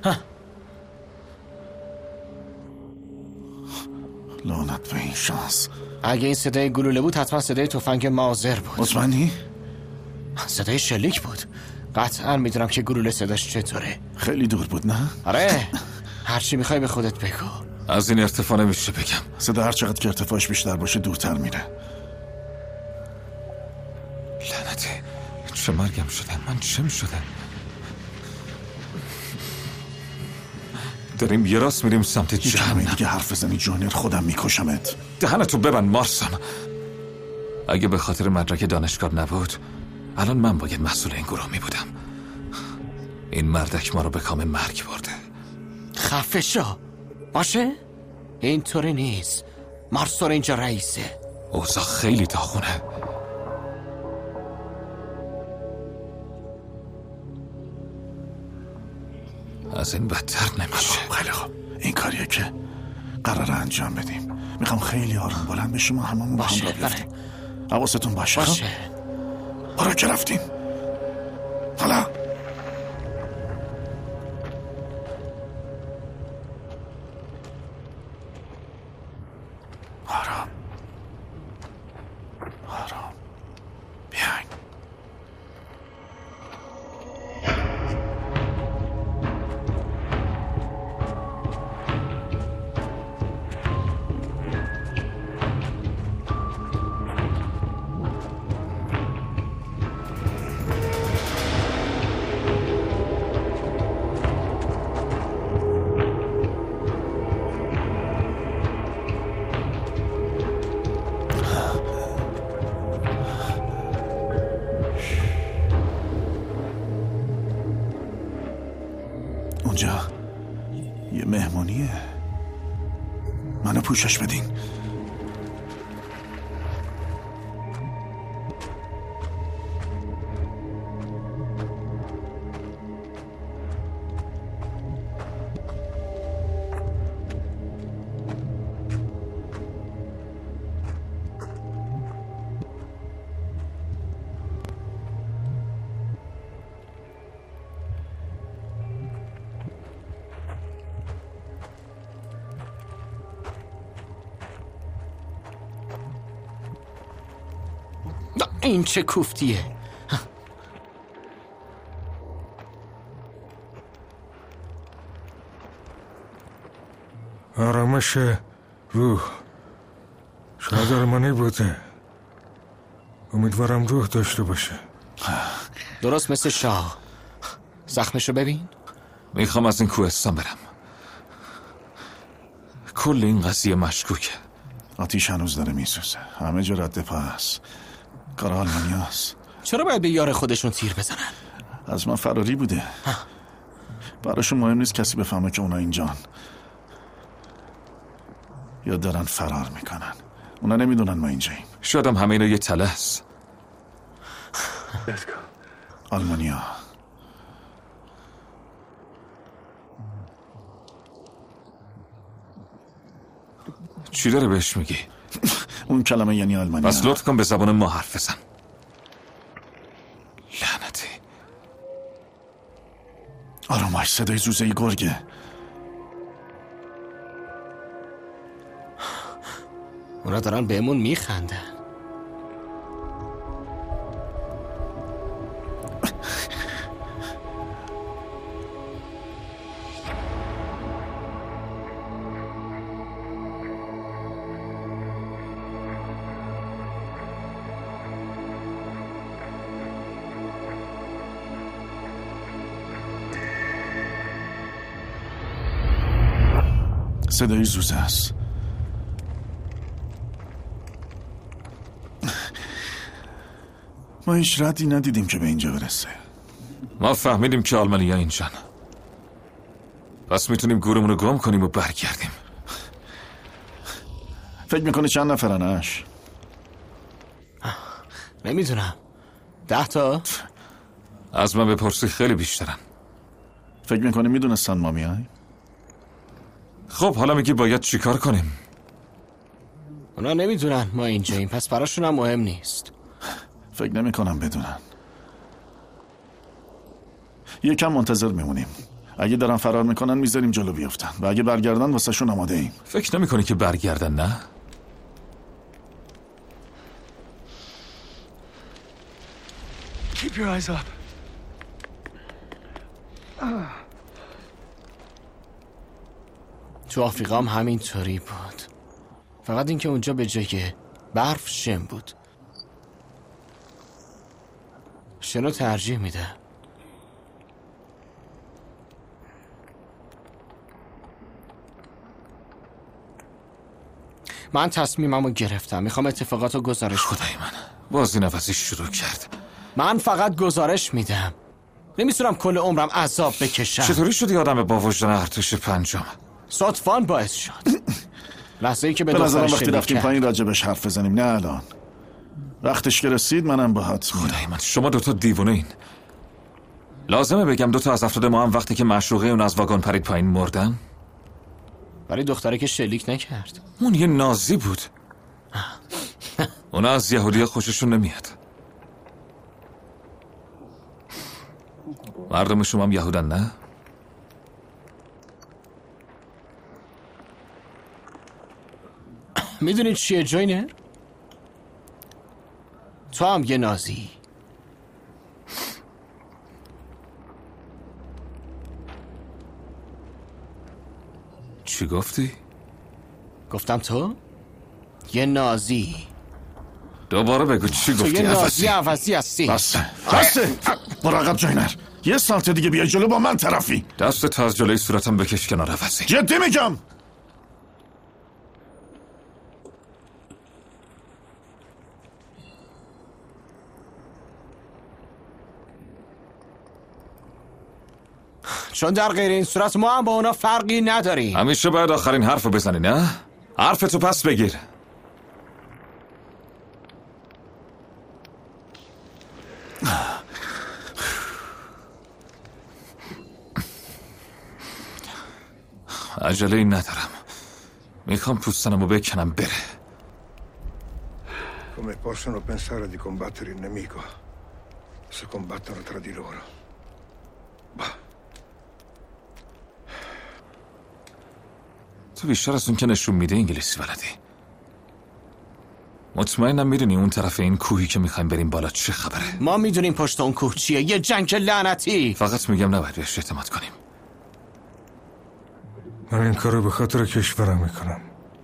E: لعنت به این شانس.
G: اگه این صدای گلوله بود حتما صدای تفنگ مازر بود.
E: مطمئنی؟
G: صدای شلیک بود. قطعا میدونم که گلوله صداش چطوره.
E: خیلی دور بود نه؟
G: آره، هرچی میخوای به خودت بگو.
I: از این ارتفاع نمیشه بگم.
E: صدا هر چقدر که ارتفاعش بیشتر باشه دورتر میره.
I: لعنتی، چه مرگم شده؟ من چه شده؟ داریم یه راست میریم سمت جهنم.
E: دیگه حرف بزنی جونیر خودم میکشمت.
I: دهنتو ببند مارسم. اگه به خاطر مدرک دانشگاه نبود الان من باید مسئول این گروه می بودم. این مردک ما رو به کام مرگ برده.
G: خفه شو. باشه؟ اینطوری نیست. مارسور اینجا رئیسه.
I: اوضاع خیلی داغونه. از این بدتر نمیشه.
E: خیلی خوب، این کاریه که قراره انجام بدیم. میخوام خیلی آروم بلند بشیم و هممون با هم را بیفتیم. حواستون باشه. برو که رفتیم. حالا آرام آرام بیاین. اونجا یه مهمونیه. منو پوشش بدین.
G: این چه کوفتیه؟
A: آرامش روح. شاید آلمانی بوده. امیدوارم روح داشته باشه.
G: درست مثل شاه. زخمشو ببین.
I: میخوام از این کوهستان برم. کل این قضیه مشکوکه.
E: آتیش هنوز داره میسوزه. همه جا رد پا هست. کار آلمانی هست.
G: چرا باید به یار خودشون تیر بزنن؟
E: از من فراری بوده. براشون مهم نیست کسی بفهمه که اونا اینجان. یا دارن فرار میکنن. اونا نمیدونن ما اینجاییم.
I: شاید هم همه اینا یه تله است.
E: آلمانیا.
I: چی داره بهش میگی؟
E: اون کلمه یعنی آلمانیا.
I: پس لطف کن به زبان ما حرف بزن. لعنتی.
E: آرامش، صدای زوزه گرگه.
G: اونا دارن بهمون میخندن.
E: صدای زوزه است. ما هیچ ردی ندیدیم که به اینجا برسه.
I: ما فهمیدیم که آلمانی‌ها اینجان. پس میتونیم گورمون رو گم کنیم و برگردیم.
E: فکر میکنه چند نفرن اش؟
G: نمیدونم. 10 تا؟
I: از من بپرسی خیلی بیشترن.
E: فکر میکنه میدونستن ما میاییم؟
I: خب حالا میگی باید چیکار کنیم؟
G: اونا نمیدونن ما اینجاییم، پس براشون هم مهم نیست.
E: فکر نمیکنم بدونن. یکم منتظر میمونیم. اگه دارن فرار میکنن میذاریم جلو بیفتن و اگه برگردن واسه شون آماده ایم.
I: فکر نمیکنی که برگردن نه؟
C: Keep your eyes up.
G: تو آفریقا هم همینطوری بود. فقط اینکه اونجا به جای برف شن بود. شنو ترجیح میده. من تصمیممو گرفتم. میخوام اتفاقاتو گزارش بدم.
I: خدای من بازی نوازی شروع کرد.
G: من فقط گزارش میدم. نمیتونم کل عمرم عذاب بکشم.
I: چطوری شدی آدم با وجدان ارتش پنجم؟
G: صدفان باعث شد. لحظه ای که به
E: نظرم وقتی رفتیم پایین راجبش حرف بزنیم، نه الان. وقتش که رسید منم باهات میام.
I: خدای من شما دوتا دیوونه این. لازمه بگم دوتا از افراد ما هم وقتی که معشوقه اون از واگن پرید پایین مردن؟
G: ولی دختره که شلیک نکرد.
I: اون یه نازی بود. اونا از یهودی خوششون نمیاد. مردم شما هم یهودن نه؟
G: میدونید چیه جوینر؟ تو هم یه نازی.
I: چی گفتی؟
G: گفتم تو یه نازی.
I: دوباره بگو چی گفتی؟
G: تو یه نازی عوضی هستی.
E: بسته مراقب جوینر. یه سانت دیگه بیای جلو با من طرفی.
I: دستت از جلوی صورتم بکش کنار عوضی.
E: جدی میگم.
G: چون در غیر این صورت ما هم با اونا فرقی نداریم.
I: همیشه باید آخرین حرفو بزنی نه؟ حرفتو پس بگیر. عجله این ندارم. میخوام پوستنمو بکنم بره.
N: Come possono pensare di combattere il nemico se combattono tra di loro? Bah.
I: تو بیشتر از اون که نشون میده انگلیسی بلدی. مطمئنم میدونی اون طرف این کوهی که میخوایم بریم بالا چه خبره.
G: ما میدونیم پشت اون کوه چیه. یه جنگ لعنتی.
I: فقط میگم نباید بهش اعتماد کنیم.
A: من این کارو به خاطر کشورم میکنم.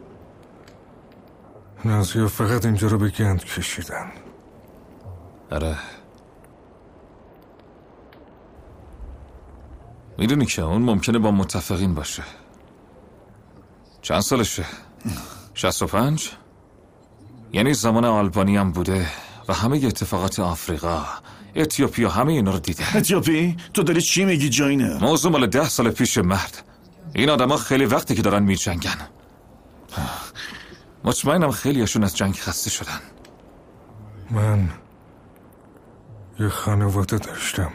A: نازی‌ها فقط اینجا رو به گند کشیدن.
I: آره. میدونی که اون ممکنه با متفقین باشه. چند سالشه؟ 65؟ یعنی زمان آلبانی هم بوده و همه اتفاقات آفریقا، اتیوپیا، همه اینا رو دیده.
E: اتیوپی؟ تو داری چی میگی جاینر؟
I: موضوع مال 10 سال پیش مرد. این آدما خیلی وقتی که دارن میجنگن. مطمئنم خیلیشون از جنگ خسته شدن.
A: من یه خانواده داشتم.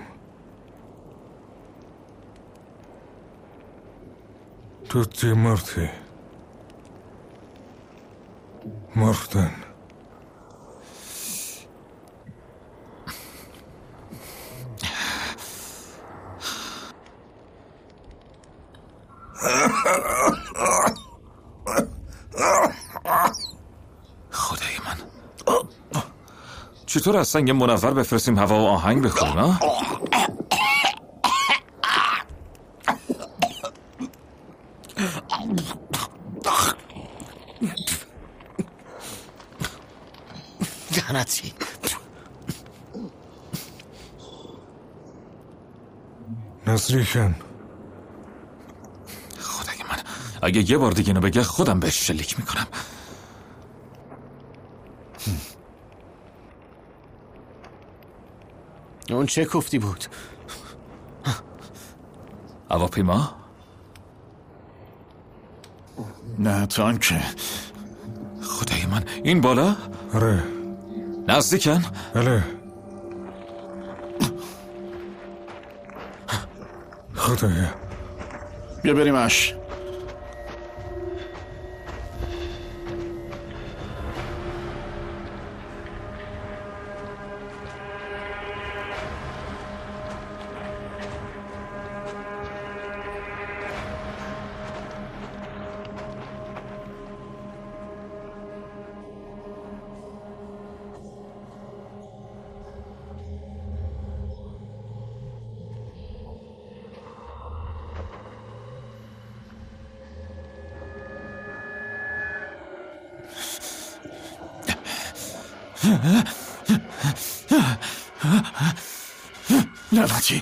A: توتی مرتی مردن.
I: خدای من، چطور از سنگ منور بفرستیم هوا و آهنگ بخوریم ها؟
G: لعنتی.
A: نزریکن.
I: خدای من، اگه یه بار دیگه اینو بگه خودم بهش شلیک میکنم.
G: اون چه کوفتی بود؟
I: هواپیما؟
E: نه تانکه.
I: خدای من، این بالا؟
A: آره.
I: نزدیکن؟
A: بله. خدایا.
E: بیا بریمش. لعنتی.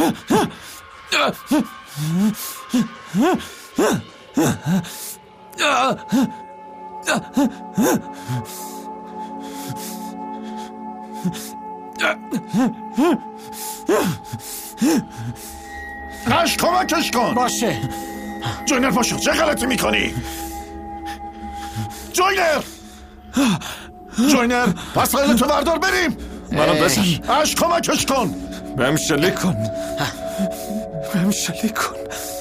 E: نش کمکش کن.
G: باشه.
E: جوینر پاشو، چه غلطی میکنی؟ جوینر وسایل تو بردار بریم.
I: منو بزن.
E: اش کمکش کن.
I: بهم شلیک کن. بهم شلیک کن.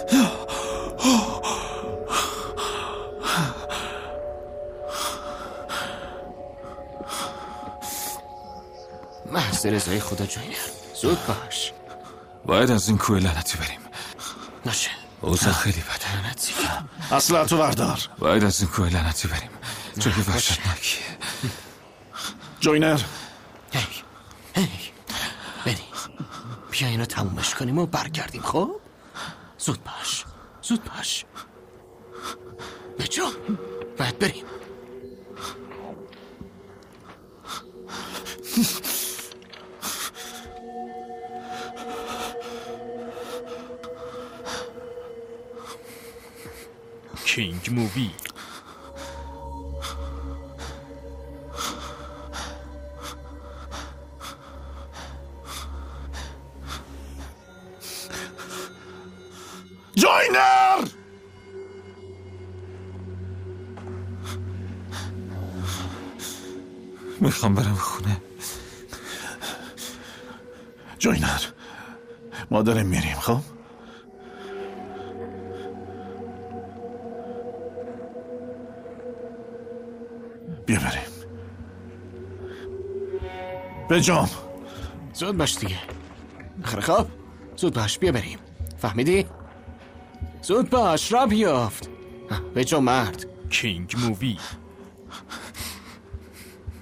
G: محض رضای خدا جوینر، زود باش.
I: باید از این کوه لعنتی بریم.
G: نشه.
I: اوضاع خیلی بده.
G: لعنتی.
E: اصلا تو بردار.
I: باید از این کوه لعنتی بریم. جای وحشتناکیه.
E: جوینر.
G: هی بریم. بیا اینو تمومش کنیم و برگردیم. خب زود باش. بچه باید بریم.
L: کینگ مووی.
E: جوینر!
I: میخوام برم خونه.
E: جوینر، ما داریم میریم. خب بیا بریم. بجام.
G: زود باش دیگه. خیلی خوب، زود باش، بیا بریم. فهمیدی؟ زود باش، را بیافت. بجام مرد.
L: کینگ مووی.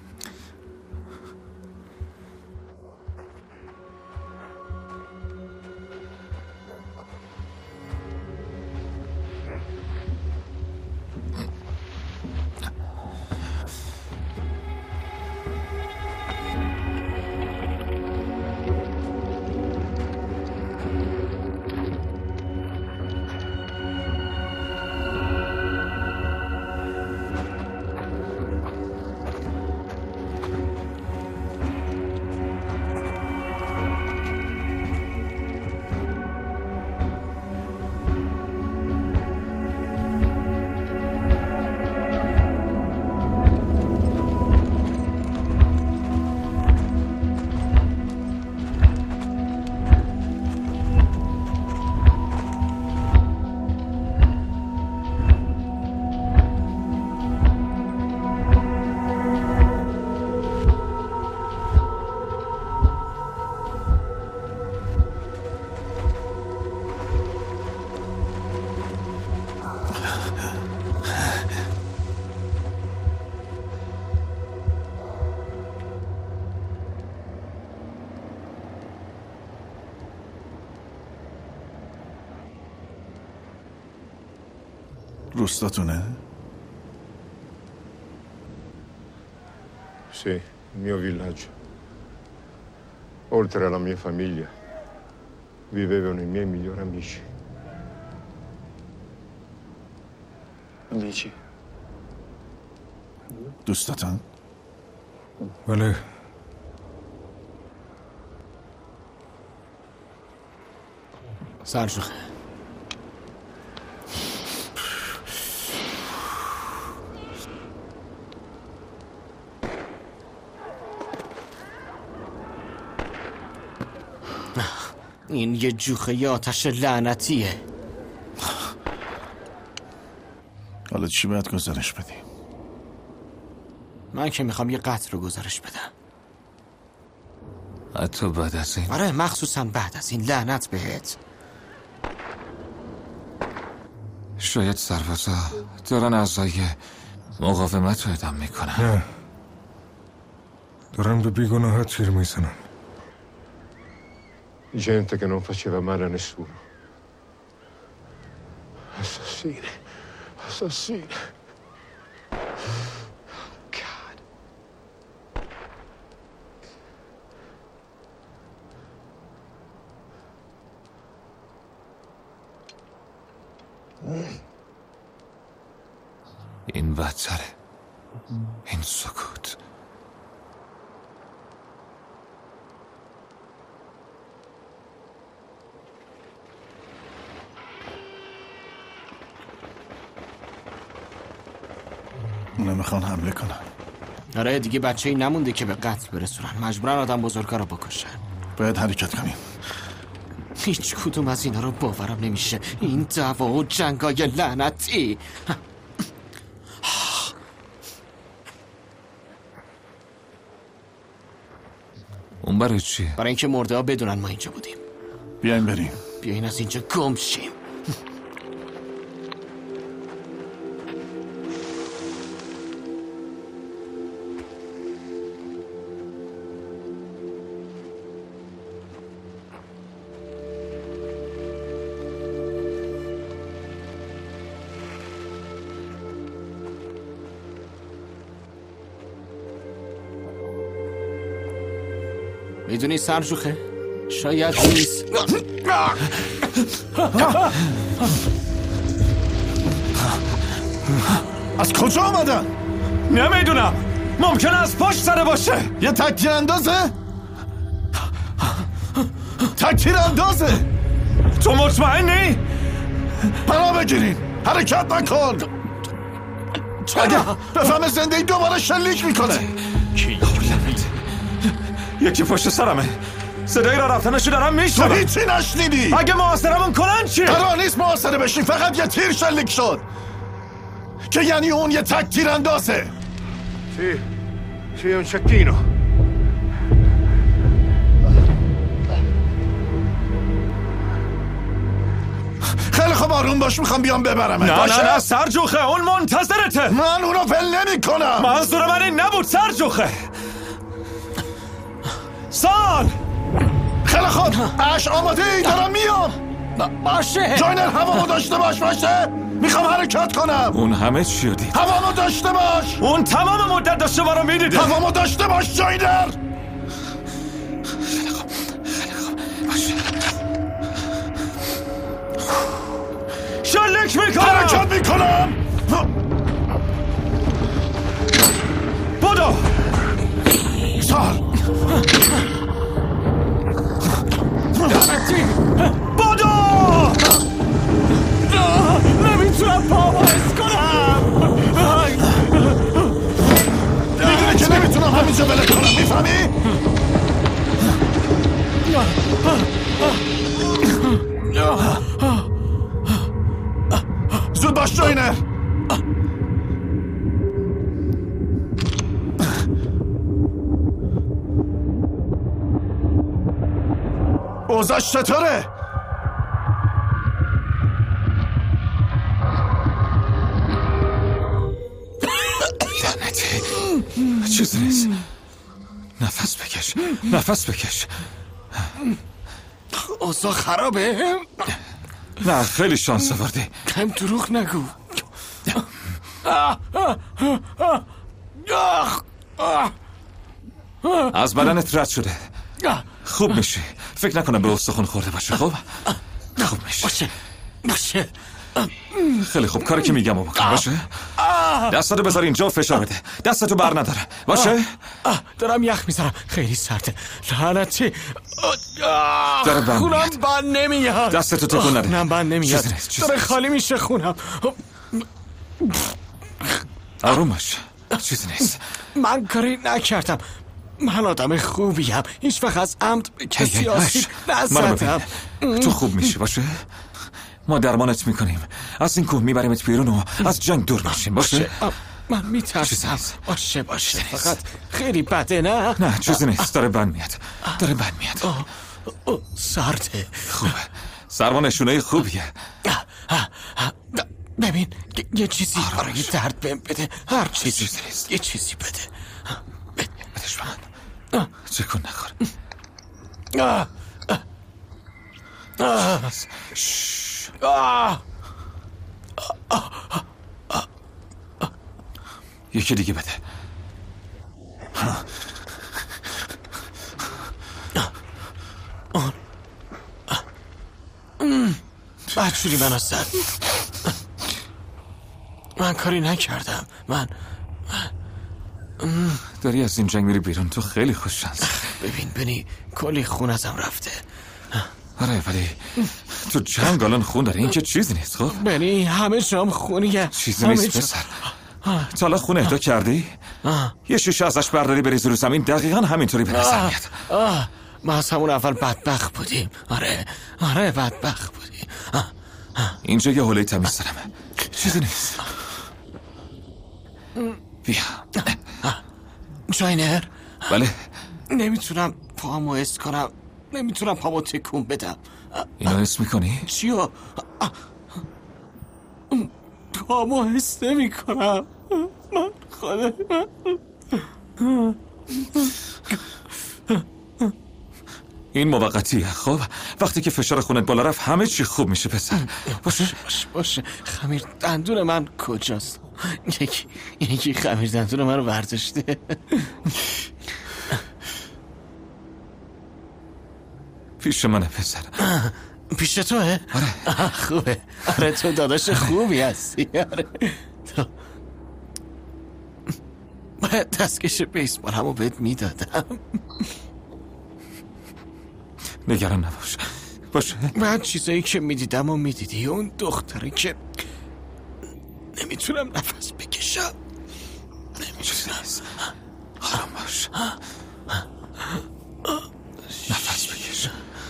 E: روستاتونه؟
N: Sì, il mio villaggio. Oltre alla mia famiglia, vivevano i miei migliori amici.
J: Amici?
E: دوستاتن؟
A: بله.
G: سرشوخه. این یه جوخه آتش لعنتیه.
E: حالا چی باید گزارش بدیم؟
G: من که میخوام یه قتل رو گزارش بدم.
I: حتی بعد از این؟
G: آره، مخصوصا بعد از این. لعنت بهت.
I: شاید سربازا دارن اعضای مقاومت رو اعدام میکنن.
A: نه، دارن به بیگناهات تیر میزنن.
N: Gente che non faceva male a nessuno. Assassini. Assassini. God.
I: این بدتره. این سکوت.
E: اونا میخوان حمله کنن.
G: آره دیگه بچه‌ای نمونده که به قتل برسونن. مجبورن آدم بزرگا رو بکشن.
E: باید حرکت کنیم.
G: هیچ کدوم از اینا رو باورم نمیشه. این دعوا و جنگای لعنتی.
I: اون برای چی؟
G: برای اینکه مرده ها بدونن ما اینجا بودیم.
E: بیاین بریم.
G: بیاین از اینجا گم شیم. میدونی سرجوخه؟ شاید نیست.
E: از کجا آمدن؟
L: نمیدونم. ممکنه از پشت سر باشه.
E: یه تکتیر اندازه؟ تکتیر اندازه؟
L: تو مطمئنی؟
E: پناه بگیرین. حرکت نکن. اگه بفهمه زندگی دوباره شلیک میکنه.
L: یکی پشت سرمه. صدای را رفتنشو دارم میشنم.
E: تو هیچی نشنیدی.
L: اگه محاصرمون کنن چیه؟
E: قرار نیست محاصره بشین. فقط یه تیر شلیک شد که یعنی اون یه تکتیر اندازه.
N: Sì, sì, un cecchino.
E: خیلی خوب آروم باش. میخوام بیام ببرم.
L: نه سرجوخه. اون منتظرته.
E: من اونو ول نمی کنم.
L: منظور من این نبود سرجوخه. سال
E: خیلی خوب. اش آماده ای؟ دارم میام.
G: باشه.
E: جاینر هوامو داشته باشه. میخوام حرکت کنم.
I: اون همه چی رو دید؟
E: هوامو داشته باش.
L: اون تمام مدت داشته ما رو میدیده.
E: هوامو داشته باش جاینر.
I: خیلی خوب باشه.
L: شلیک میکنم.
E: حرکت میکنم.
L: بدو.
E: سال
L: لعنتی. بدو. نمیتونم پا باز کنم.
E: میدونی که نمیتونم همینجا بله کنم. میفهمی؟ زود باش جاینر. اوضاعش چطوره؟
I: لعنتی. چیزی نیست. نفس بکش.
G: اوضاع خرابه؟
I: نه خیلی شانس آوردی.
G: هم دروغ نگو.
I: از بدنت رد شده. خوب میشی. فکر نکنم به استخون خورده باشه. خوب میشی.
G: باشه.
I: خیلی خوب، کاری که میگم رو بکن. باشه. دستاتو بذار اینجا و فشار بده. دستاتو بر نداره. باشه.
G: دارم یخ میزنم، خیلی سرده. لعنتی.
I: داره بند
G: خونم
I: میاد.
G: بند نمیاد.
I: دستتو تکون نده.
G: خونم بند نمیاد. داره خالی میشه خونم.
I: آروم باش. چیزی نیست.
G: من کاری نکردم. من آدم خوبیم. هیچ وقت از عمد به کسی آسیب نزدم.
I: تو خوب میشی. باشه. ما درمانت میکنیم. از این کوه میبریمت بیرون و از جنگ دور میشیم. باشه.
G: من میترسم. باشه. فقط خیلی بده.
I: نه چیزی نیست. داره بند میاد.
G: سرده.
I: خوبه. سرما نشونه خوبیه.
G: ببین یه چیزی برای درد بهم بده. هر چیزی. یه چیزی بده.
I: بدش من. چکون نخور. یکی دیگه بده.
G: بدجوری من زد. من کاری نکردم. من
I: داری از این جنگ میری بیرون. تو خیلی خوششانسی.
G: ببین بنی کلی خون ازم رفته.
I: آره ولی تو جنگ الان خون داری. این که چیزی نیست. خب
G: بنی همه جام خونیه.
I: چیزی نیست پسر. تا حالا خون اهدا کردی؟ یه شیشه ازش برداری بریزی رو زمین. دقیقا همینطوری به نظر میاد.
G: ما از همون اول بدبخت بودیم. آره بدبخت بودیم.
I: اینجا یه حوله تمیز دارم. چیزی نیست. بیا.
G: جاینر.
I: بله.
G: نمیتونم پامو حس کنم. نمیتونم پامو تکون بدم.
I: اینو حس میکنی؟
G: چیو؟ پامو حس نمی کنم. من خدا
I: این موقتیه. خب وقتی که فشار خونت بالا رفت همه چی خوب میشه پسر.
G: باشه. خمیر دندون من کجاست؟ یکی خمیر دندون من رو برداشته.
I: پیش منه پسر.
G: پیش توه؟
I: آره.
G: خوبه. آره تو داداش خوبی هستی. آره باید دستکش بیسبال همو بهت میدادم.
I: نگران نباش. باشه.
G: من چیزایی که میدیدم و میدیدی. اون دختره که نمیتونم نفس بکشم.
I: نمیتونم. آرام باش. نفس بکش.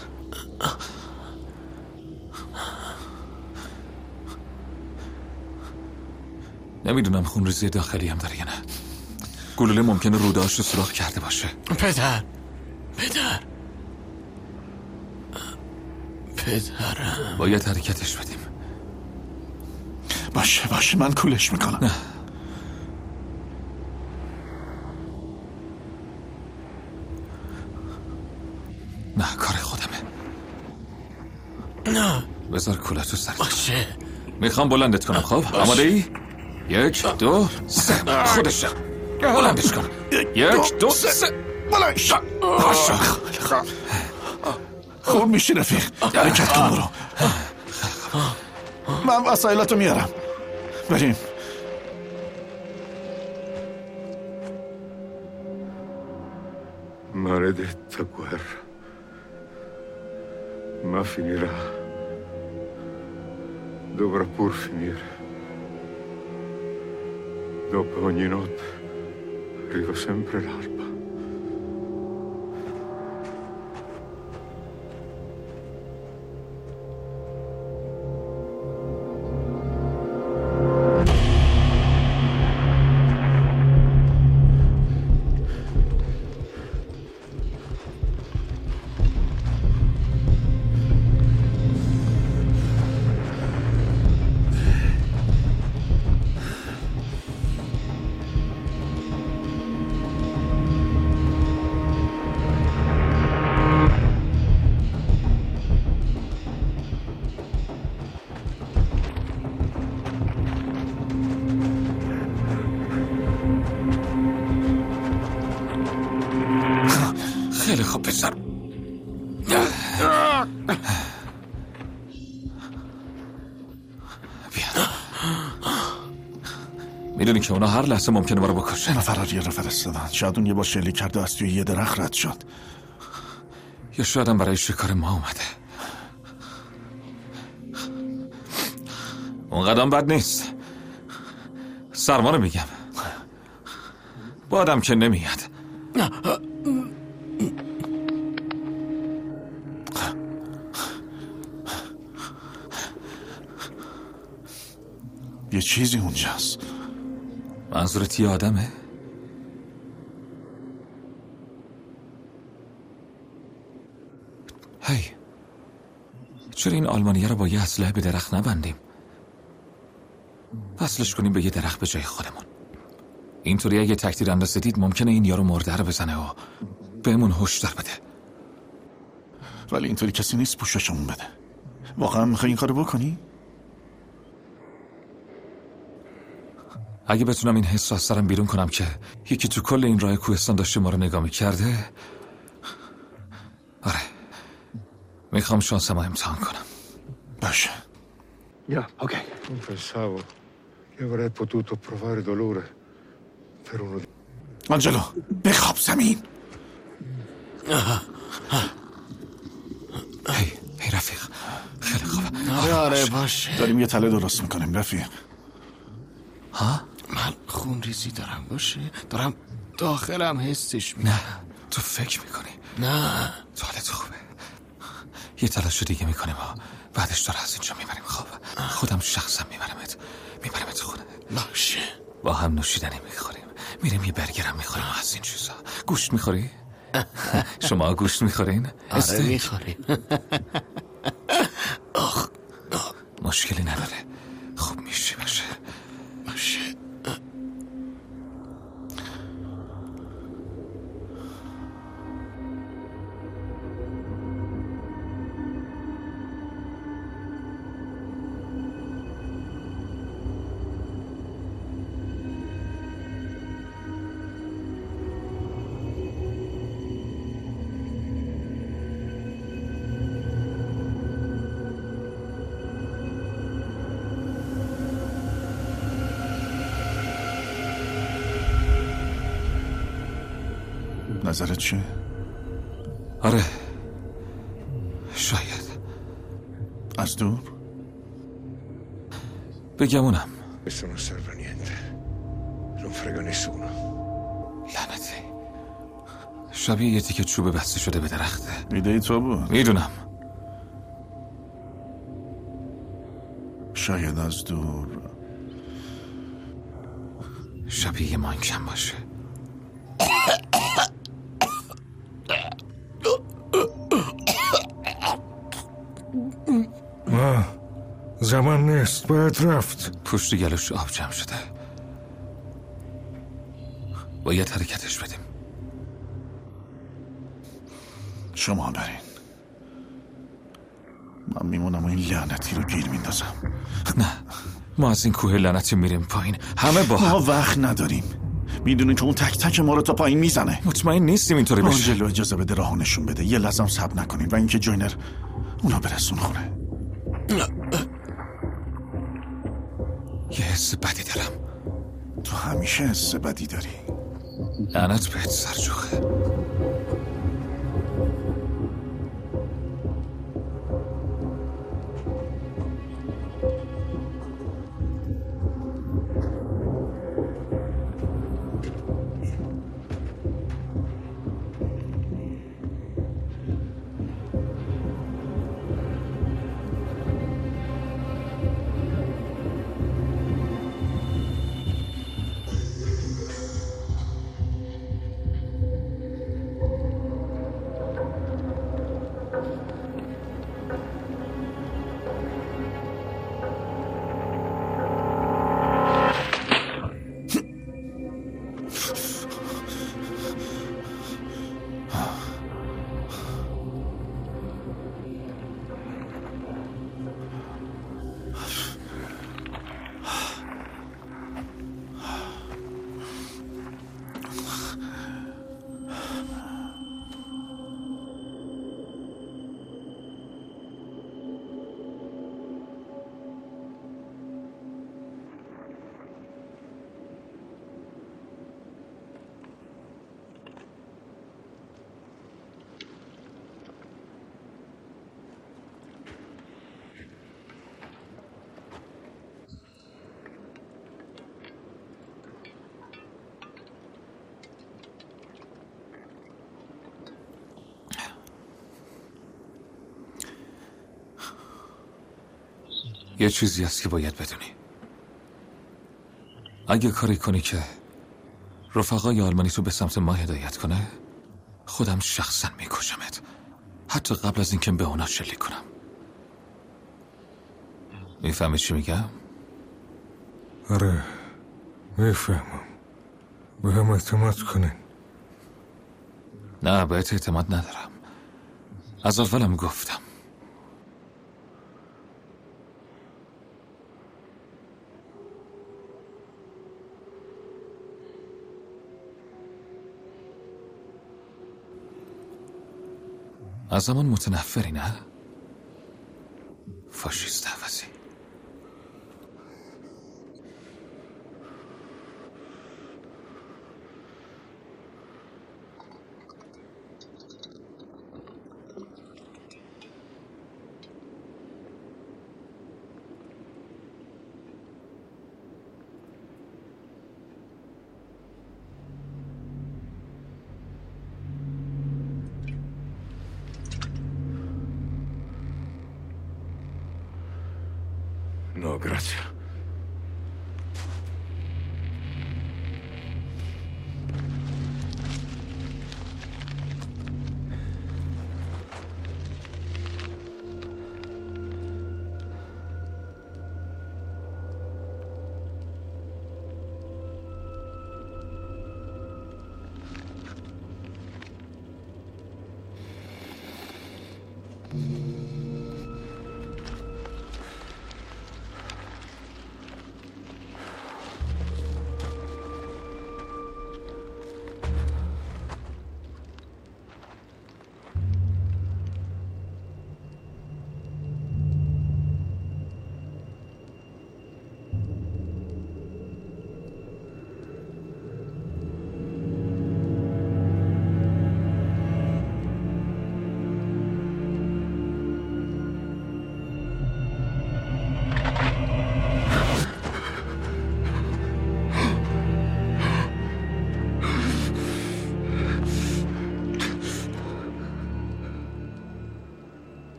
I: نمیدونم خونریزی داخلی هم داره یا نه. گلوله ممکنه روده‌اش رو سوراخ کرده باشه.
G: پدرم.
I: باید حرکتش بدیم.
E: باشه من کولش میکنم.
I: نه کار خودمه.
G: نه
I: بذار کولت رو سرت.
G: باشه.
I: میخوام بلندت کنم. خب آماده ای؟ 1 2 3 خودش بلندش کن. 1 2 3
E: بلندش. خوب میشی رفیق. حرکت کن برو. من وسایلاتو میارم. بریم.
N: Maledetta guerra. Ma finirà. Dovrà pur finire. Dopo ogni notte arriva sempre l'alba.
I: خیلی خوب پسر. بیا. میدونی که اونا هر لحظه ممکنه ما رو بکشن.
E: اونا فراریه رو فرستادن. شاید اون یه بار شلیک کرده از توی یه درخت رد شد،
I: یا شاید هم برای شکار ما اومده. اون قدم بد نیست. سرما رو میگم. بادم که نمیاد.
E: یه چیزی اونجاست.
I: منظورت یه آدمه؟ هی، چرا این آلمانیه رو با یه اسلحه به درخت نبندیم؟ وصلش کنیم به یه درخت به جای خودمون. اینطوری اگه تکتیر اندازه دید ممکنه این یارو مرده رو بزنه و بهمون هشدار بده.
E: ولی اینطوری کسی نیست پوششمون بده. واقعا میخوای این کارو بکنی؟
I: اگه بتونم این حس از سرم بیرون کنم که یکی تو کل این راه کوهستان داشته ما رو نگاه میکرده، آره، میخوام شانسمو امتحان کنم.
E: باشه.
N: Non pensavo che avrei potuto provare dolore per uno di...
E: آنجلو بخواب زمین.
I: هی رفیق، خیلی خوبه.
G: آره باشه.
E: داریم یه تله درست میکنیم رفیق.
I: ها؟
G: من خون ریزی دارم باشه. دارم داخلم حسش
I: نه تو فکر میکنی.
G: نه
I: تو حالت خوبه. یه تلاش دیگه میکنیم و بعدش داره از اینجا میبریم. خواب خودم شخصا میبرمت خونه.
G: باشه.
I: با هم نوشیدنی میخوریم، میریم یه برگرم میخوریم و از این چیزا. گوشت میخوری؟ شما گوشت میخورین؟
G: آره میخوریم.
I: مشکلی نداره، خوب میشه. باشه.
E: نظرت چیه؟
I: آره شاید.
E: از دور؟
I: بگمونم.
N: Questo non serve a niente. Non frega nessuno.
I: لعنتی، شبیه یه تیکه چوب بسته شده به درخته.
E: ایده تو بود؟
I: میدونم.
E: شاید از دور
I: شبیه یه مانکن باشه.
A: زمان نیست، باید رفت.
I: پشت گلوش آب جمع شده، باید حرکتش بدیم.
E: شما برین، من میمونم و این لعنتی رو گیر میندازم.
I: نه، ما از این کوه لعنتی میریم پایین، همه با
E: ما وقت نداریم. میدونی که اون تک تک ما رو تا پایین میزنه.
I: مطمئن نیستیم اینطوری بشه.
E: آنجلو اجازه بده راهو نشون بده. یه لحظه صبر نکنیم و اینکه جوینر اونا برسون خونه.
I: یه حس بدی دارم.
E: تو همیشه حس بدی داری.
I: لعنت بهت سرجوخه. یه چیزی هست که باید بدونی. اگه کاری کنی که رفقای آلمانی تو به سمت ما هدایت کنه، خودم شخصا میکشمت، حتی قبل از اینکه به اونا شلیک کنم. میفهمی چی میگم؟
A: آره میفهمم. به هم اعتماد کنین.
I: نه بهت اعتماد ندارم. از اولم گفتم. از زمان متنفری نه؟ فاشیست عوضی.
N: No, grazie.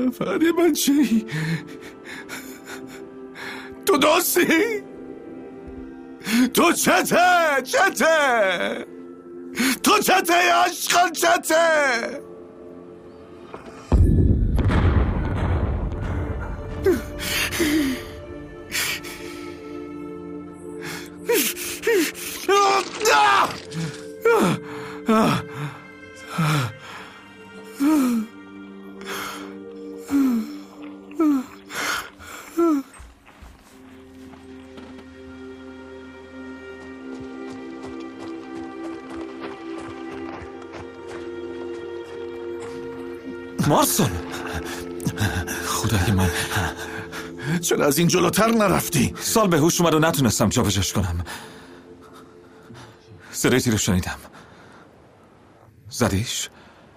E: فقط یه بچه‌ای. تو دوستی؟ تو چته؟ تو چته عشقان چته؟
I: مارسون، خدای من،
E: چرا از این جلوتر نرفتی؟
I: سال به هوش اومد و نتونستم جابجاش کنم. صدای تیر رو شنیدم. زدیش؟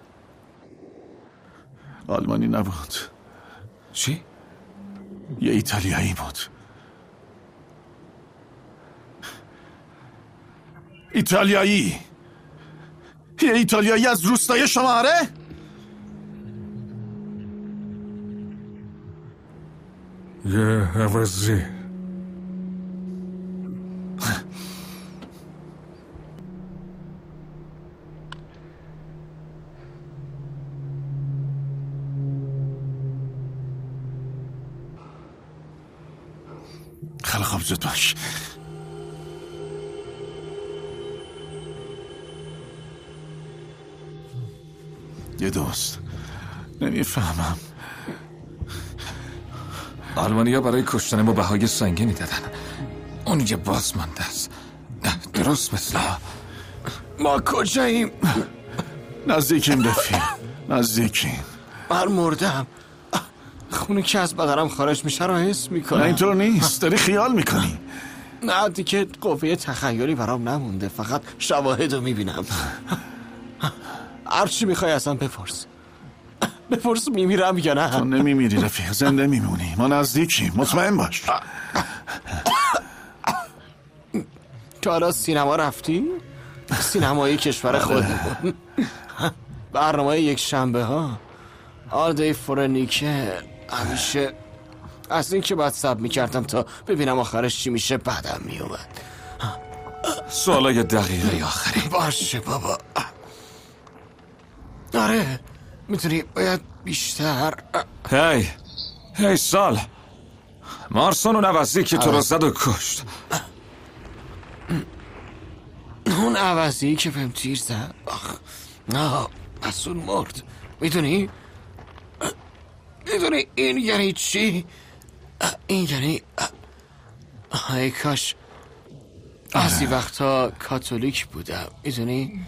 E: آلمانی نبود.
I: چی؟
E: یه ایتالیایی بود. ایتالیایی. یه ایتالیایی از روستای شماره؟
A: یه عوضی.
E: خیلی خوب، زود باش. یه دوست. نمیفهمم.
I: آلمانیا برای کشتن ما بهای سنگینی دادن. اون یه باز مانده است. درست مثل
G: ما کجاییم؟
E: نزدیکیم رفیق، نزدیکیم.
G: من مردم. خونی که از بدنم خارج میشه رو حس میکنم.
E: نه اینطور نیست، داری خیال میکنی.
G: نه دیگه قوه تخیلی برام نمونده، فقط شواهد رو میبینم. هرچی میخوای اصلا بپرس میمیرم یا نه؟
E: تو نمیمیری رفیق، زنده میمونی. ما نزدیکیم، مطمئن باش.
G: تو حالا سینما رفتی؟ سینمای کشور خودمون. برنامه یک شنبه ها آلدی فورنیکه. همیشه از این که باید سب میکردم تا ببینم آخرش چی میشه بعدم میومد.
I: سوالای دقیقه آخری.
G: باشه بابا. آره میتونی باید بیشتر.
I: هی سال، مارسون اون عوضی که تو رو زد و کشت.
G: اون عوضی که بهم تیر زد. نه پس اون مرد. میدونی این یعنی چی؟ این یعنی ای کاش بعضی وقتا کاتولیک بودم. میدونی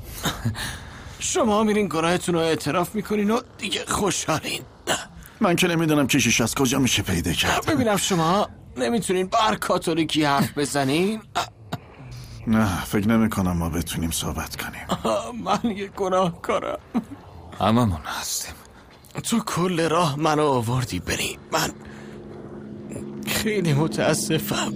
G: شما میرین گناهتون رو اعتراف میکنین و دیگه خوشحالین.
E: من که نمیدونم کشیش از کجا میشه پیدا کرد.
G: ببینم شما نمیتونین با هر کاتولیکی حرف بزنین؟
E: نه فکر نمیکنم ما بتونیم صحبت کنیم.
G: من یه گناهکارم.
I: هممون هستیم.
G: تو کل راه منو آوردی بری. من خیلی متاسفم.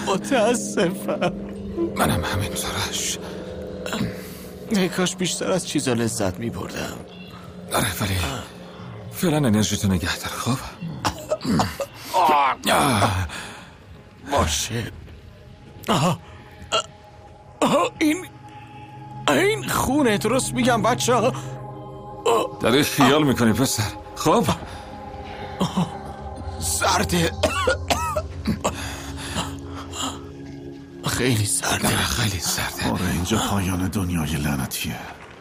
I: منم همینطورش.
G: ای کاش بیشتر از چیزا لذت می بردم.
I: آره ولی فعلا انرژیتو نگه دار. خب
G: باشه. این خونه، درست میگم بچه ها؟
I: داری خیال میکنی پسر. خب
G: سرده. خیلی سرده.
E: آره اینجا پایان دنیای لعنتیه.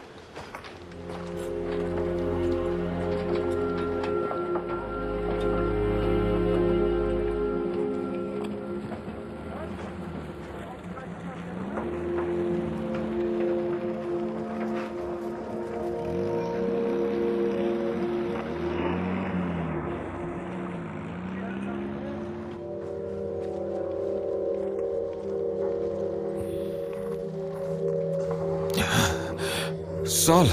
I: سال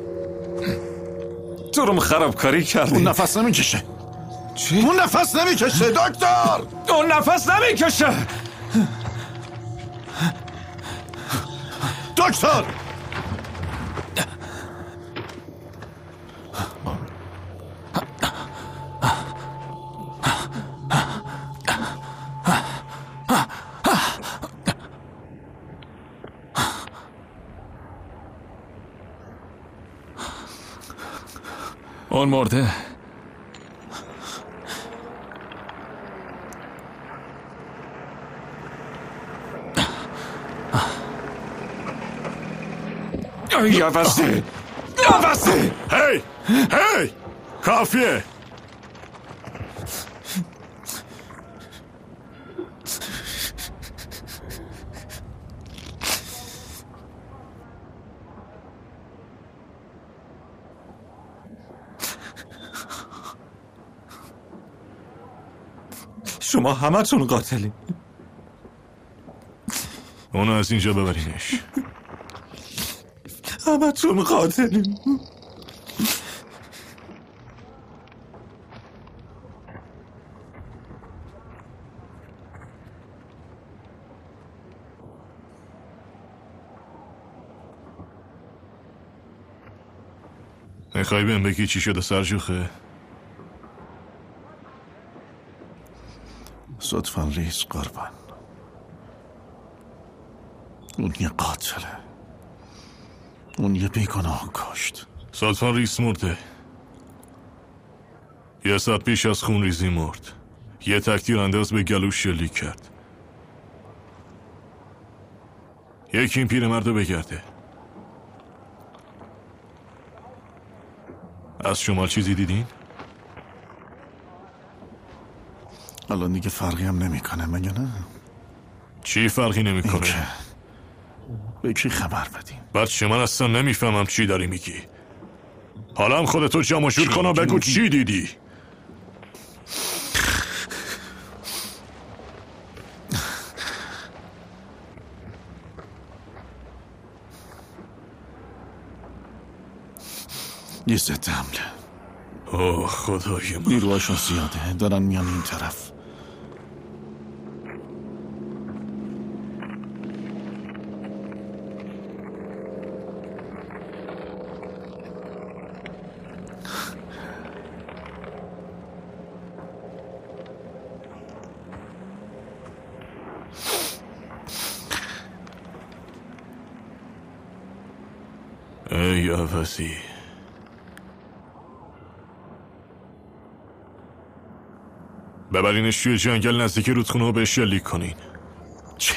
I: تو رو خرابکاری کردی.
E: اون نفس نمیکشه.
I: چی؟
E: اون نفس نمیکشه دکتر.
I: اون نفس نمیکشه.
E: دکتر
L: اون مرده.
D: یوسته هی کافیه.
E: شما همتون قاتلین.
D: اونو از اینجا ببرینش.
E: همتون قاتلین.
D: میخوای بهم بگی چی شده سرجوخه؟
E: صدفاً ریز قربان. اون یه قاتله. اون یه بیگناه کشت.
D: صدفاً ریز مرده. یه ساعت پیش از خون ریزی مرد. یه تکتیر انداز به گلوش شلیک کرد. یکی این پیرمردو بگرده. از شمال چیزی دیدین؟
E: الان دیگه فرقی هم نمیکنه مگه نه؟
D: چی فرقی نمیکنه؟
E: به کی خبر بدیم؟
D: بچه من اصلا نمیفهمم چی داری میگی. حالا هم خودتو جمع جور کن و بگو چی دیدی؟
E: یه ضد حمله.
D: اوه خدای من.
E: نیروهاشون زیاده دارن میان این طرف.
D: ای عوضی. ببرینش توی جنگل نزدیک رودخونه و بهش شلیک کنین.
E: چی؟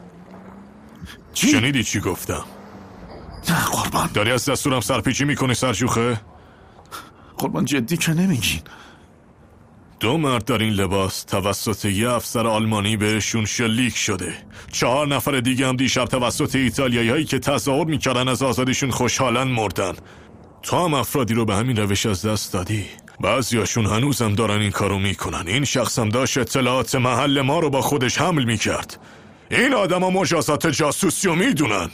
D: شنیدی چی گفتم؟
E: نه قربان.
D: داری از دستورم سرپیچی میکنی سرجوخه؟
E: قربان جدی که نمیگین.
D: 2 مرد در این لباس توسط یه افسر آلمانی بهشون شلیک شده. 4 نفر دیگه هم دیشب توسط ایتالیایی هایی که تظاهر میکردن از آزادیشون خوشحالن مردن. تو هم افرادی رو به همین روش از دست دادی. بعضیاشون هنوزم دارن این کارو میکنن. این شخص هم داشت اطلاعات محل ما رو با خودش حمل میکرد. این آدم ها مجازات جاسوسی رو میدونن.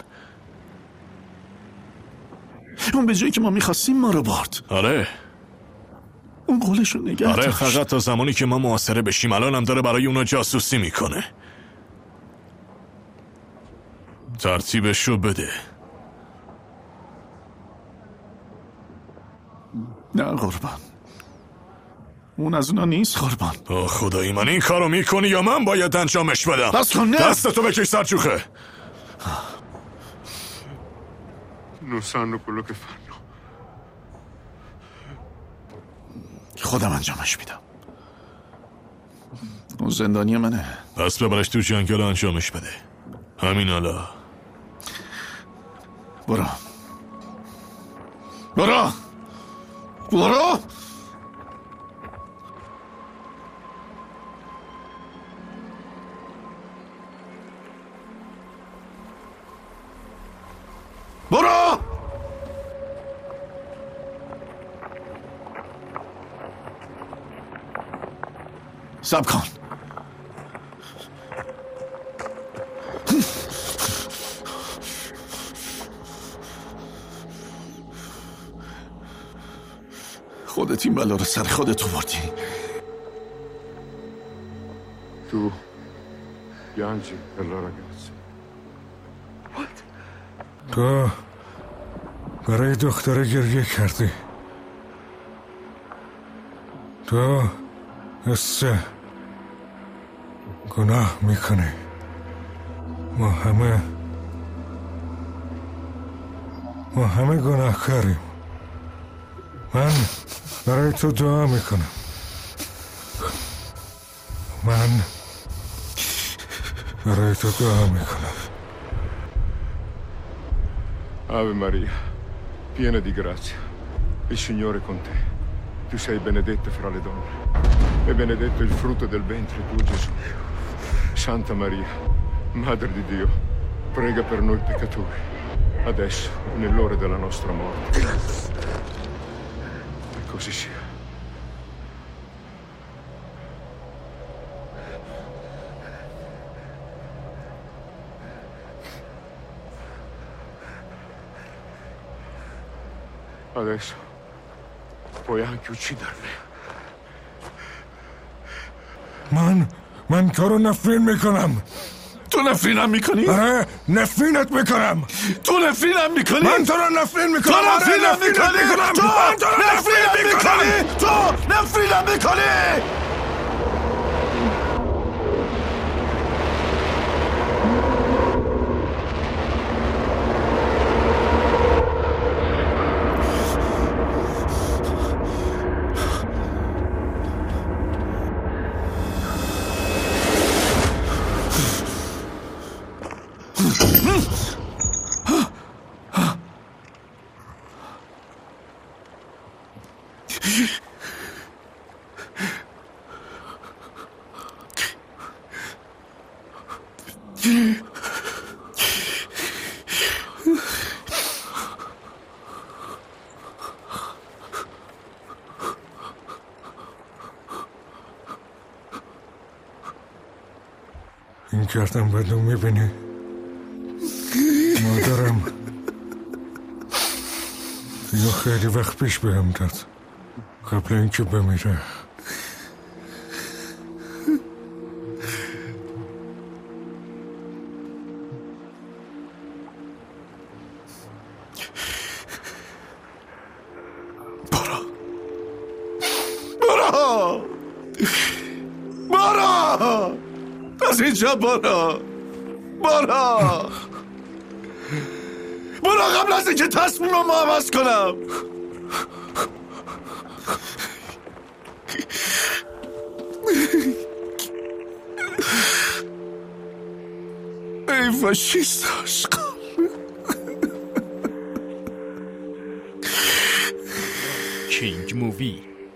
E: اون به جایی که ما میخواستیم ما رو برد.
D: آره
E: اون قولشو نگه
D: آره
E: داشت.
D: فقط تا زمانی که ما محاصره بشیم. الان هم داره برای اونا جاسوسی میکنه. ترتیبشو بده.
E: نه قربان. اون از اونا نیست قربان.
D: آه خدایی من این کارو میکنی یا من باید انجامش بدم؟
E: بس کن. نه
D: دستتو بکش سرجوخه.
N: Non sanno quello che fanno.
E: خودم انجامش میدم. اون زندانی منه.
D: پس ببرش تو جنگل انجامش بده. همین حالا.
E: برو. برو. برو. برو. صبر کن. خودت این بلا رو سر خودت آوردی.
N: Tu piangi per la ragazza.
A: تو برای دختره گریه کردی. تو حس گناه میکنی. ما همه گناهکاریم. من برای تو دعا میکنم. من برای تو dua میکنم.
N: Ave Maria, piena di grazia, il Signore è con te. Tu sei benedetta fra le donne e benedetto il frutto del ventre tuo, Gesù. Santa Maria, Madre di Dio, prega per noi peccatori, adesso e nell'ora della nostra morte. E così sia. Adesso puoi anche uccidermi.
A: من تو رو نفرین میکنم.
E: تو نفرینم میکنی؟
A: آره نفرینت میکنم.
E: تو نفرینم میکنی؟
A: من تو رو نفرین میکنم.
E: تو نفرینم میکنی؟ تو نفرینم میکنی؟ تو نفرینم میکنی؟
A: این گردن بدو میبینی؟ مادرم اینو خیلی وقت پیش بهم داد قبل اینکه بمیره.
E: برو از اینجا برو قبل از اینکه تصمیمم عوض کنم. ای فاشیست عشقم.
O: کینگ مووی.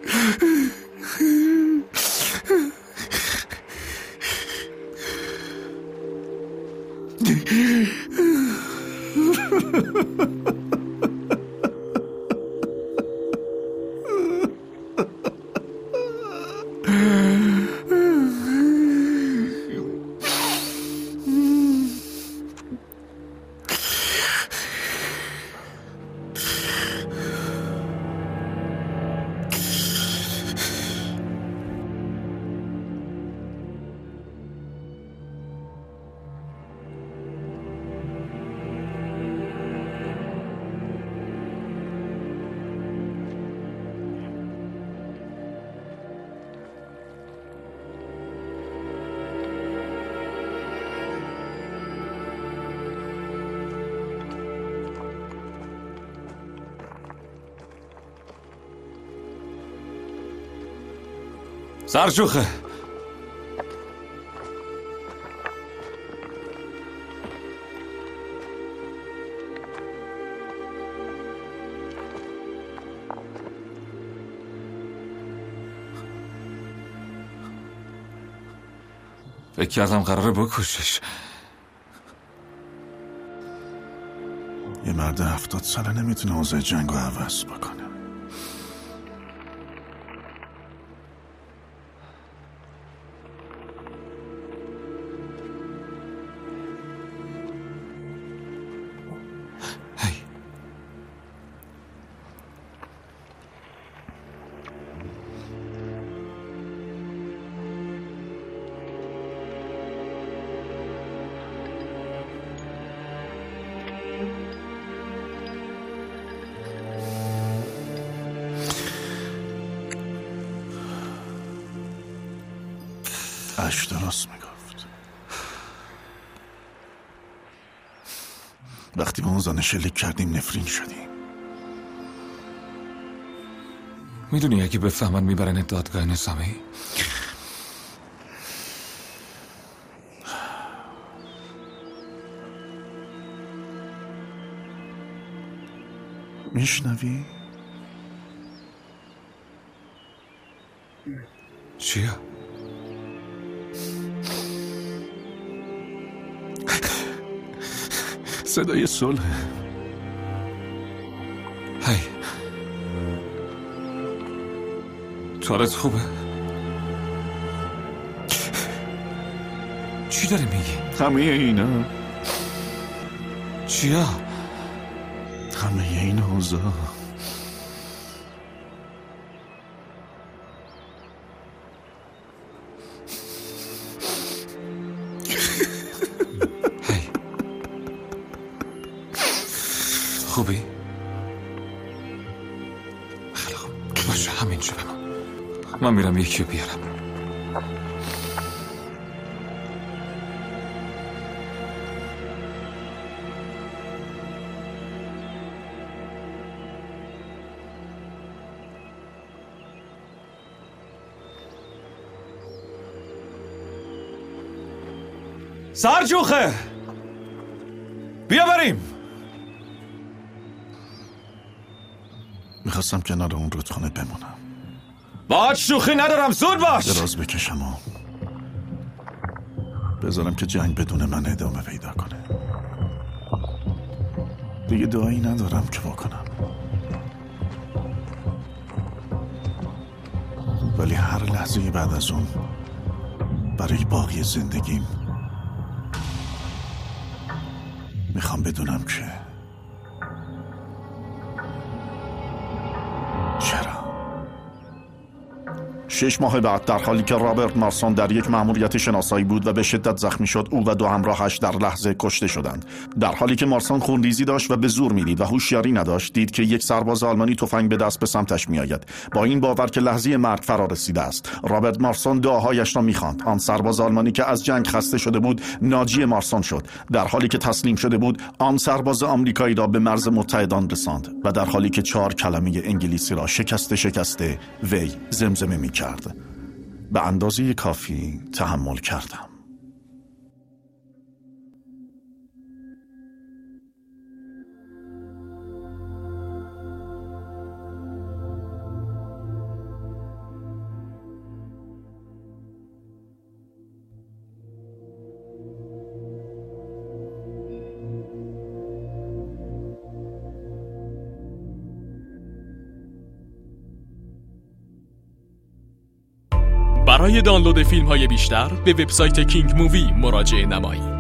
I: سرجوخه فکر کردم قراره بکشش.
E: یه مرد 70 ساله نمیتونه اوضاع جنگ رو عوض بکنه. اش درست میگفت. وقتی به اون زانه شلیک کردیم نفرین شدیم.
I: میدونی اگه بفهمن میبرن دادگاه نظامی؟
E: میشنوی؟
I: چیه؟
E: صدای صلح.
I: هی حالت خوبه؟ چی داری میگی؟
E: همه اینا
I: چیا؟
E: همه این اوضاع
I: هی خوبی؟ خیلی خوب باشه همینجا بمان. من میرم یکی رو بیارم.
L: سرجوخه بیا بریم.
E: میخواستم کنار اون رودخانه بمونم.
L: باید شوخی ندارم، زود باش.
E: دراز بکشم و بذارم که جنگ بدون من ادامه پیدا کنه. دیگه دعایی ندارم که بکنم، ولی هر لحظه بعد از اون برای باقی زندگیم میخوام بدونم که چرا. 6 ماه بعد در حالی که رابرت مارسون در یک مأموریت شناسایی بود و به شدت زخمی شد، او و 2 همراهش در لحظه کشته شدند. در حالی که مارسون خونریزی داشت و به زور میدید و هوشیاری نداشت، دید که یک سرباز آلمانی تفنگ به دست به سمتش میآید. با این باور که لحظه مرگ فرا رسیده است، رابرت مارسون دعاهایش را میخواند. آن سرباز آلمانی که از جنگ خسته شده بود ناجی مارسون شد. در حالی که تسلیم شده بود، آن سرباز آمریکایی را به مرز متحدان رساند و در حالی که 4 کلمه انگلیسی را شکسته وی زمزمه میکرد. به اندازه کافی تحمل کردم.
O: برای دانلود فیلم‌های بیشتر به وبسایت کینگ مووی مراجعه نمایید.